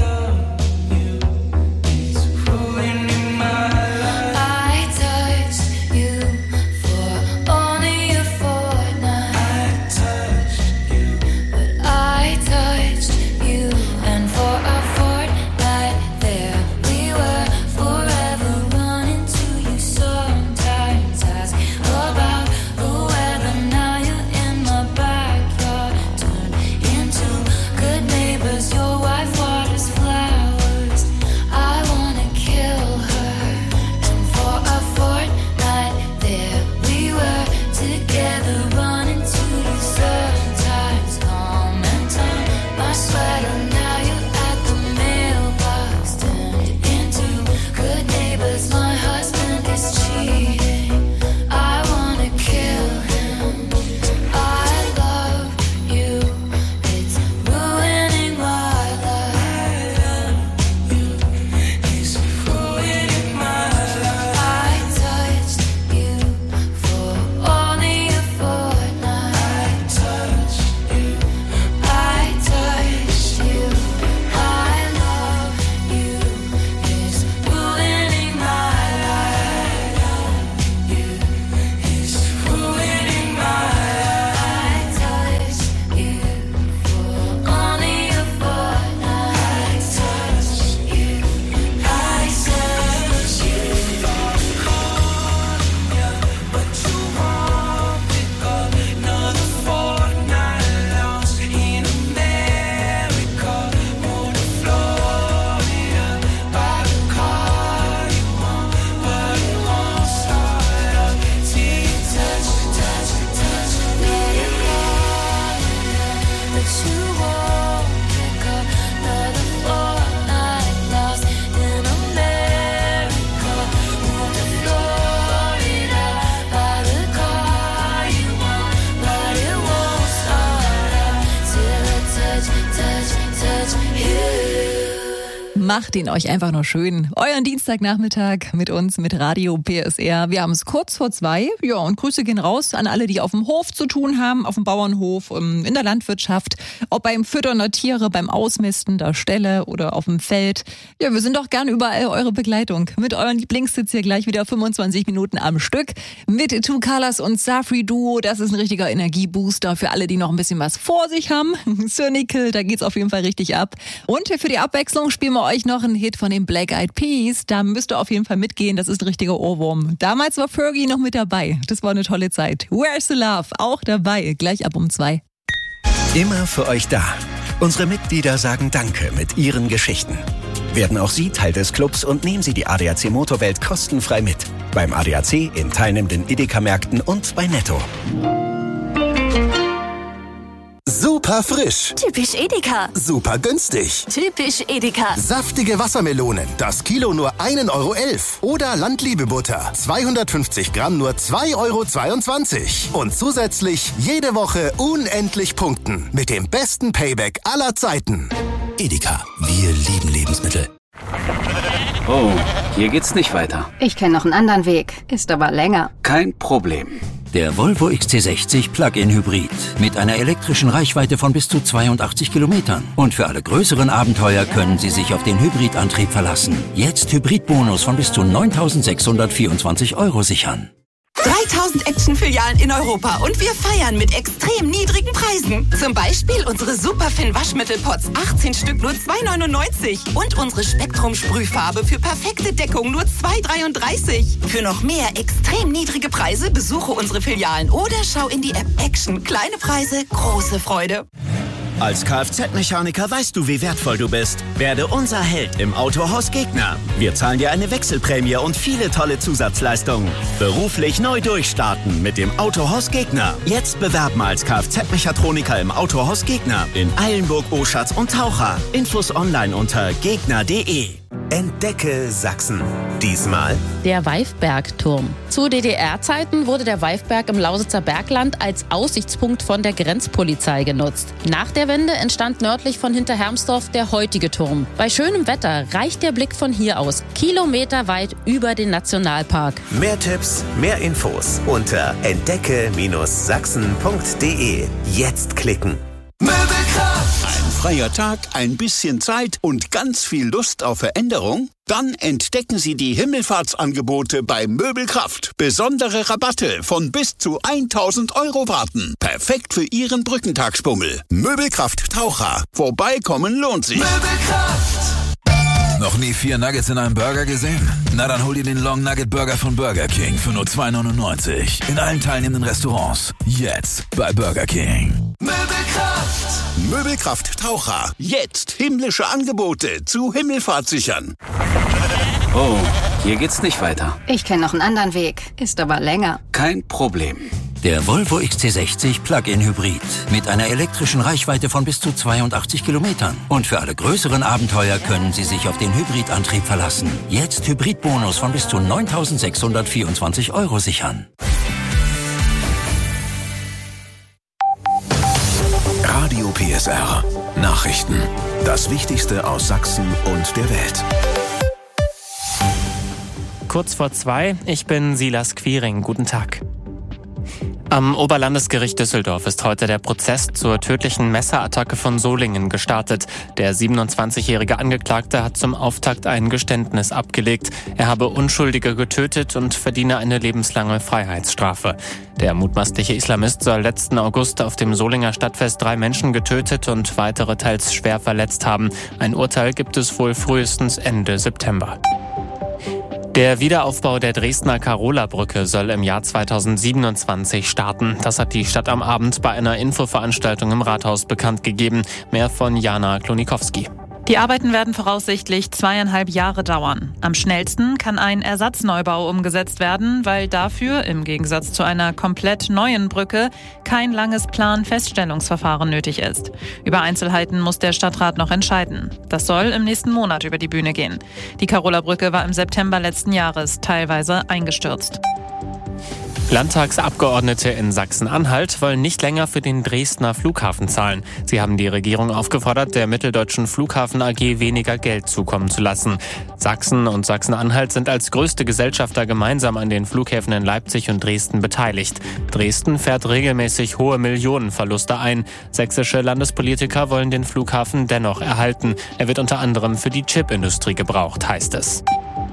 It's ruining my life. I touched you for only a fortnight. I touched you, but I touched you, and for a fortnight there we were, forever running to you, sometimes ask about the weather. Now you're in my backyard, turned into good neighbors. Your wife waters flowers, I wanna kill her. And for a fortnight there we were, together running to you, sometimes calm and time my sweater. Now you're at the mailbox, turned into good neighbors. My husband is cheating, I wanna kill him. I love you, it's ruining my life. It's ruining my life. I touched you for only a fortnight. I touched you, I touched you. I love you, it's ruining my life. It's ruining my life. I touched you for only a fortnight. I touched you, I touched you. But you won't pick up another fortnight lost in America. More to Florida, by the car you want, but it won't start up till you touch, touch, touch me. But you won't pick up another fortnight lost in America. More to Florida, by the car you want, but it won't start up till I touch, touch, touch you. Macht ihn euch einfach nur schön. Euren Dienstagnachmittag mit uns, mit Radio P S R. Wir haben es kurz vor zwei. Ja, und Grüße gehen raus an alle, die auf dem Hof zu tun haben, auf dem Bauernhof, in der Landwirtschaft, ob beim Füttern der Tiere, beim Ausmisten der Ställe oder auf dem Feld. Ja, wir sind doch gern überall eure Begleitung. Mit euren Lieblingssitz hier gleich wieder fünfundzwanzig Minuten am Stück. Mit Two Colors und Safri Duo. Das ist ein richtiger Energiebooster für alle, die noch ein bisschen was vor sich haben. Cynical, da geht's auf jeden Fall richtig ab. Und für die Abwechslung spielen wir euch noch einen Hit von den Black Eyed Peas. Da müsst ihr auf jeden Fall mitgehen. Das ist ein richtiger Ohrwurm. Damals war Fergie noch mit dabei. Das war eine tolle Zeit. Where's the Love? Auch dabei. Gleich ab um zwei. Immer für euch da. Unsere Mitglieder sagen Danke mit ihren Geschichten. Werden auch Sie Teil des Clubs und nehmen Sie die A D A C Motorwelt kostenfrei mit. Beim A D A C, in teilnehmenden Edeka-Märkten und bei Netto. Super frisch. Typisch Edeka. Super günstig. Typisch Edeka. Saftige Wassermelonen. Das Kilo nur ein Euro elf. Oder Landliebe-Butter. zweihundertfünfzig Gramm nur zwei Euro zweiundzwanzig. Und zusätzlich jede Woche unendlich punkten. Mit dem besten Payback aller Zeiten. Edeka. Wir lieben Lebensmittel. Oh, hier geht's nicht weiter. Ich kenne noch einen anderen Weg. Ist aber länger. Kein Problem. Der Volvo X C sechzig Plug-in Hybrid mit einer elektrischen Reichweite von bis zu zweiundachtzig Kilometern. Und für alle größeren Abenteuer können Sie sich auf den Hybridantrieb verlassen. Jetzt Hybridbonus von bis zu neuntausendsechshundertvierundzwanzig Euro sichern. dreitausend Action-Filialen in Europa und wir feiern mit extrem niedrigen Preisen. Zum Beispiel unsere Superfin Waschmittelpots, achtzehn Stück nur zwei neunundneunzig und unsere Spektrum-Sprühfarbe für perfekte Deckung nur zwei dreiunddreißig. Für noch mehr extrem niedrige Preise besuche unsere Filialen oder schau in die App Action. Kleine Preise, große Freude. Als Kfz-Mechaniker weißt du, wie wertvoll du bist. Werde unser Held im Autohaus Gegner. Wir zahlen dir eine Wechselprämie und viele tolle Zusatzleistungen. Beruflich neu durchstarten mit dem Autohaus Gegner. Jetzt bewerben als Kfz-Mechatroniker im Autohaus Gegner in Eilenburg, Oschatz und Taucher. Infos online unter gegner punkt de. Entdecke Sachsen. Diesmal der Weifbergturm. Zu D D R-Zeiten wurde der Weifberg im Lausitzer Bergland als Aussichtspunkt von der Grenzpolizei genutzt. Nach der Wende entstand nördlich von Hinterhermsdorf der heutige Turm. Bei schönem Wetter reicht der Blick von hier aus kilometerweit über den Nationalpark. Mehr Tipps, mehr Infos unter entdecke Sachsen punkt de. Jetzt klicken. Ein freier Tag, ein bisschen Zeit und ganz viel Lust auf Veränderung? Dann entdecken Sie die Himmelfahrtsangebote bei Möbelkraft. Besondere Rabatte von bis zu tausend Euro warten. Perfekt für Ihren Brückentagsbummel. Möbelkraft Taucher. Vorbeikommen lohnt sich. Möbelkraft. Noch nie vier Nuggets in einem Burger gesehen? Na dann hol dir den Long Nugget Burger von Burger King für nur zwei neunundneunzig. In allen teilnehmenden Restaurants. Jetzt bei Burger King. Möbelkraft. Möbelkraft Taucher. Jetzt himmlische Angebote zu Himmelfahrt sichern. Oh, hier geht's nicht weiter. Ich kenne noch einen anderen Weg, ist aber länger. Kein Problem. Der Volvo X C sechzig Plug-in Hybrid mit einer elektrischen Reichweite von bis zu zweiundachtzig Kilometern. Und für alle größeren Abenteuer können Sie sich auf den Hybridantrieb verlassen. Jetzt Hybridbonus von bis zu neuntausendsechshundertvierundzwanzig Euro sichern. Radio P S R. Nachrichten. Das Wichtigste aus Sachsen und der Welt. Kurz vor zwei, ich bin Silas Quiring. Guten Tag. Am Oberlandesgericht Düsseldorf ist heute der Prozess zur tödlichen Messerattacke von Solingen gestartet. Der siebenundzwanzigjährige Angeklagte hat zum Auftakt ein Geständnis abgelegt. Er habe Unschuldige getötet und verdiene eine lebenslange Freiheitsstrafe. Der mutmaßliche Islamist soll letzten August auf dem Solinger Stadtfest drei Menschen getötet und weitere teils schwer verletzt haben. Ein Urteil gibt es wohl frühestens Ende September. Der Wiederaufbau der Dresdner Karola-Brücke soll im Jahr zweitausendsiebenundzwanzig starten. Das hat die Stadt am Abend bei einer Infoveranstaltung im Rathaus bekannt gegeben. Mehr von Jana Klonikowski. Die Arbeiten werden voraussichtlich zweieinhalb Jahre dauern. Am schnellsten kann ein Ersatzneubau umgesetzt werden, weil dafür, im Gegensatz zu einer komplett neuen Brücke, kein langes Planfeststellungsverfahren nötig ist. Über Einzelheiten muss der Stadtrat noch entscheiden. Das soll im nächsten Monat über die Bühne gehen. Die Karola-Brücke war im September letzten Jahres teilweise eingestürzt. Landtagsabgeordnete in Sachsen-Anhalt wollen nicht länger für den Dresdner Flughafen zahlen. Sie haben die Regierung aufgefordert, der Mitteldeutschen Flughafen A G weniger Geld zukommen zu lassen. Sachsen und Sachsen-Anhalt sind als größte Gesellschafter gemeinsam an den Flughäfen in Leipzig und Dresden beteiligt. Dresden fährt regelmäßig hohe Millionenverluste ein. Sächsische Landespolitiker wollen den Flughafen dennoch erhalten. Er wird unter anderem für die Chipindustrie gebraucht, heißt es.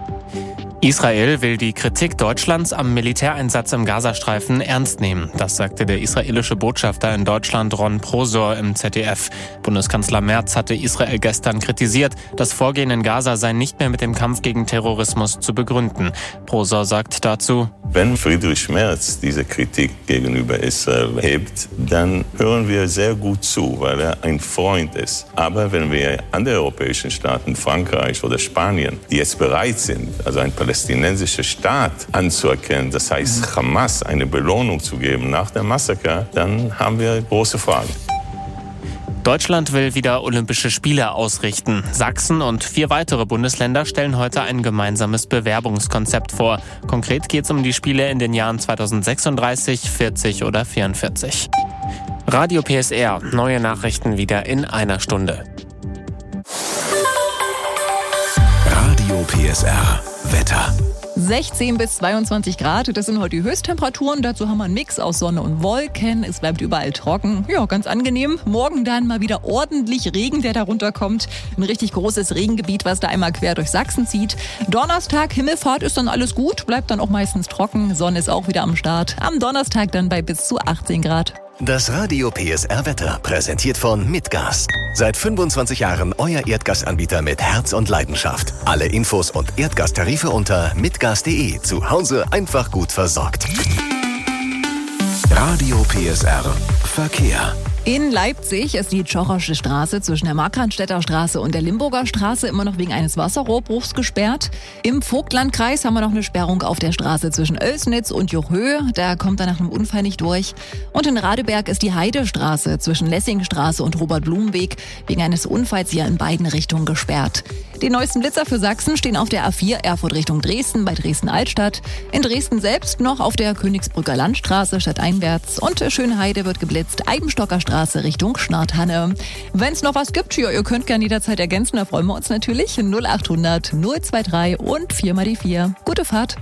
Israel will die Kritik Deutschlands am Militäreinsatz im Gazastreifen ernst nehmen. Das sagte der israelische Botschafter in Deutschland Ron Prosor im Z D F. Bundeskanzler Merz hatte Israel gestern kritisiert, das Vorgehen in Gaza sei nicht mehr mit dem Kampf gegen Terrorismus zu begründen. Prosor sagt dazu: Wenn Friedrich Merz diese Kritik gegenüber Israel hebt, dann hören wir sehr gut zu, weil er ein Freund ist. Aber wenn wir andere europäische Staaten, Frankreich oder Spanien, die jetzt bereit sind, also ein palästinensischer Staat anzuerkennen, das heißt Hamas eine Belohnung zu geben nach dem Massaker, dann haben wir große Fragen. Deutschland will wieder Olympische Spiele ausrichten. Sachsen und vier weitere Bundesländer stellen heute ein gemeinsames Bewerbungskonzept vor. Konkret geht es um die Spiele in den Jahren zweitausendsechsunddreißig, vierzig oder vierundvierzig. Radio P S R, neue Nachrichten wieder in einer Stunde. Radio P S R Wetter. sechzehn bis zweiundzwanzig Grad, das sind heute die Höchsttemperaturen. Dazu haben wir einen Mix aus Sonne und Wolken. Es bleibt überall trocken. Ja, ganz angenehm. Morgen dann mal wieder ordentlich Regen, der darunter kommt. Ein richtig großes Regengebiet, was da einmal quer durch Sachsen zieht. Donnerstag, Himmelfahrt, ist dann alles gut, bleibt dann auch meistens trocken. Sonne ist auch wieder am Start. Am Donnerstag dann bei bis zu achtzehn Grad. Das Radio P S R Wetter, präsentiert von Mitgas. Seit fünfundzwanzig Jahren euer Erdgasanbieter mit Herz und Leidenschaft. Alle Infos und Erdgastarife unter mitgas punkt de. Zu Hause einfach gut versorgt. Radio P S R Verkehr. In Leipzig ist die Tschochersche Straße zwischen der Markranstädter Straße und der Limburger Straße immer noch wegen eines Wasserrohrbruchs gesperrt. Im Vogtlandkreis haben wir noch eine Sperrung auf der Straße zwischen Oelsnitz und Juchhöhe. Da kommt er nach einem Unfall nicht durch. Und in Radeberg ist die Heidestraße zwischen Lessingstraße und Robert-Blum-Weg wegen eines Unfalls hier in beiden Richtungen gesperrt. Die neuesten Blitzer für Sachsen stehen auf der A vier Erfurt Richtung Dresden bei Dresden-Altstadt. In Dresden selbst noch auf der Königsbrücker Landstraße stadteinwärts. Und Schönheide wird geblitzt, Eibenstocker Straße Richtung Schnarthanne. Wenn es noch was gibt, ja, ihr könnt gerne jederzeit ergänzen, da freuen wir uns natürlich. null achthundert null drunter und vier mal die vier. Gute Fahrt.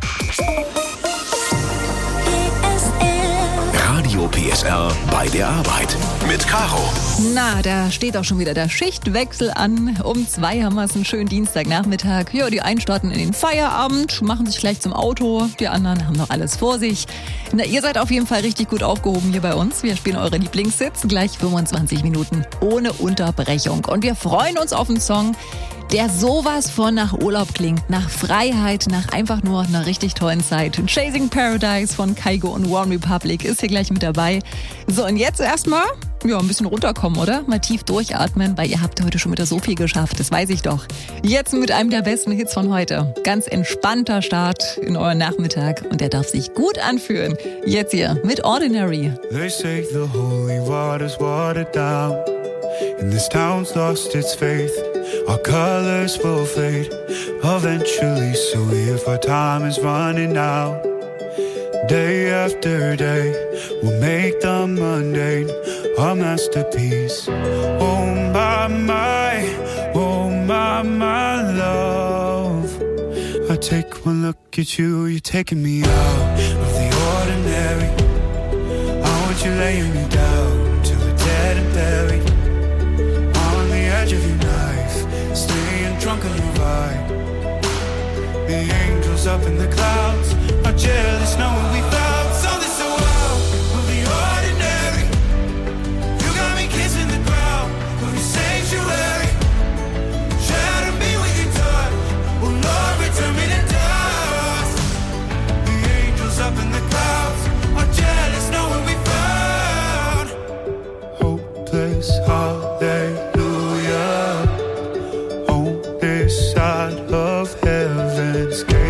Radio P S R bei der Arbeit mit Caro. Na, da steht auch schon wieder der Schichtwechsel an. Um zwei haben wir es, einen schönen Dienstagnachmittag. Ja, die einen starten in den Feierabend, machen sich gleich zum Auto. Die anderen haben noch alles vor sich. Na, ihr seid auf jeden Fall richtig gut aufgehoben hier bei uns. Wir spielen eure Lieblingshits, gleich fünfundzwanzig Minuten ohne Unterbrechung. Und wir freuen uns auf einen Song, der sowas von nach Urlaub klingt, nach Freiheit, nach einfach nur einer richtig tollen Zeit. Chasing Paradise von Kygo und One Republic ist hier gleich mit dabei. So, und jetzt erstmal, ja, ein bisschen runterkommen, oder? Mal tief durchatmen, weil ihr habt heute schon wieder so viel geschafft, das weiß ich doch. Jetzt mit einem der besten Hits von heute. Ganz entspannter Start in euren Nachmittag und der darf sich gut anfühlen. Jetzt hier mit Ordinary. They say the holy water's watered down, and this town's lost its faith. Our colors will fade eventually, so if our time is running out, day after day, we'll make the mundane our masterpiece. Oh my, my, oh my, my love. I take one look at you, you're taking me out of the ordinary. I want you laying me down till we're dead and buried on the edge of your knife, staying drunk on your vibe. The angels up in the clouds are jealous knowing we found something so wild of the ordinary. You got me kissing the ground of your sanctuary. Shadow me with your touch, oh Lord, return me to dust. The angels up in the clouds are jealous knowing we found hopeless hallelujah on this side of heaven's gate.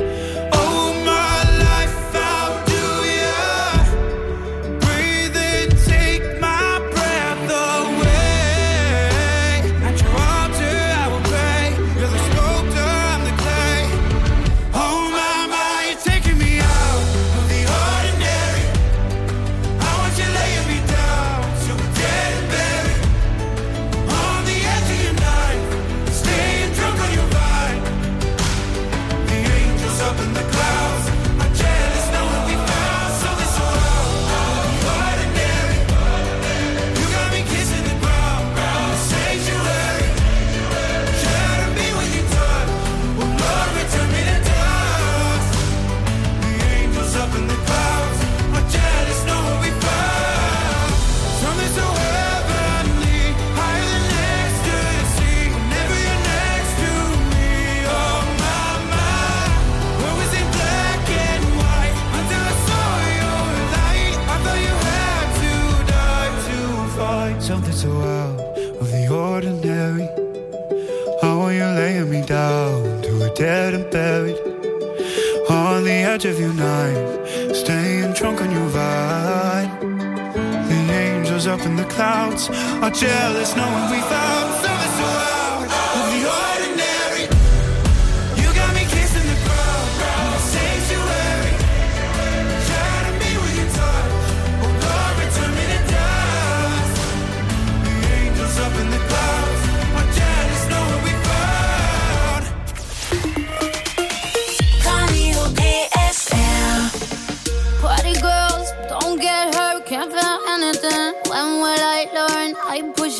Something so out of the ordinary. How are you laying me down to a dead and buried on the edge of your knife, staying drunk on your vine. The angels up in the clouds are jealous knowing we found something so out of the ordinary. You got me kissing the ground in the sanctuary. Shadow me with your touch, oh Lord, return me to dust. The angels up in the clouds are jealous knowing we found Radio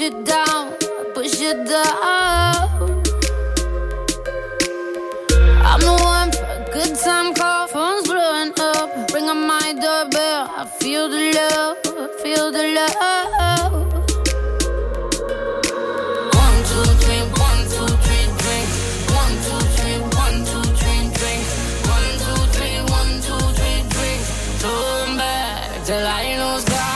you down, I push you down. I'm the one for a good time call, phone's blowing up. Ring on my doorbell, I feel the love, I feel the love. One, two, three, one, two, three, drink. One, two, three, one, two, three, drink. One, two, three, one, two, three, drink. Turn back till I lose God.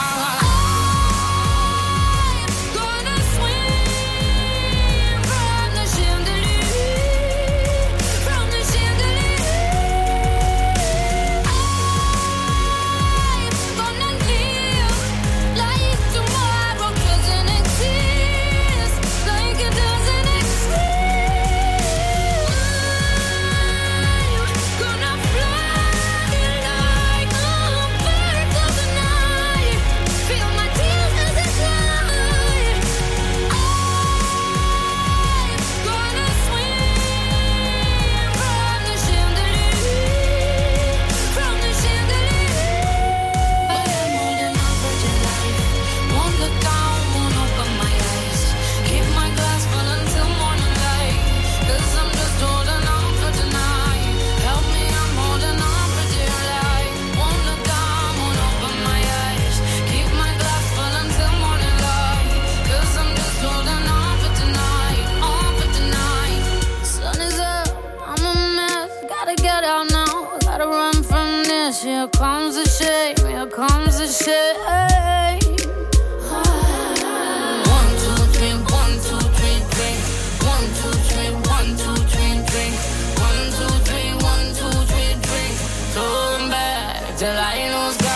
Here comes the shame, here comes the shame. One, two, three, one, two, three, drink. One, two, three, one, two, three, drink. One, two, three, one, two, three, drink. Turn back till I lose God.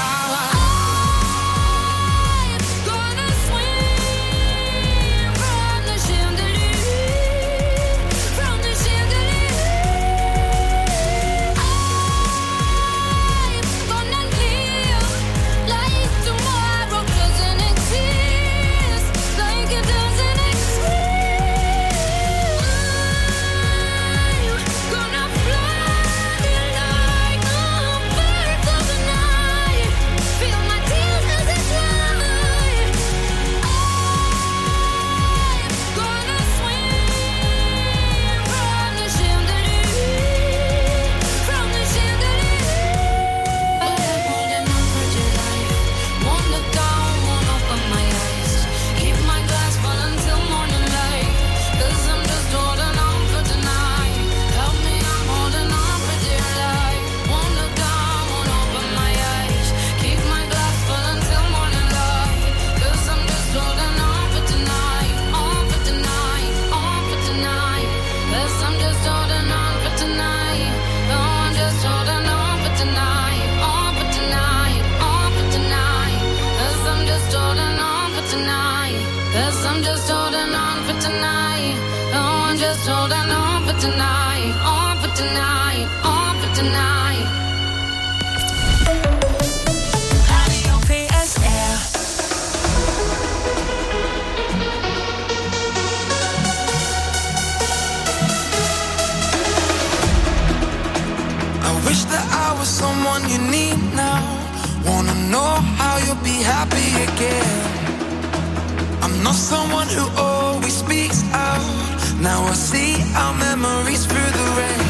Someone you need now. Wanna know how you'll be happy again. I'm not someone who always speaks out. Now I see our memories through the rain.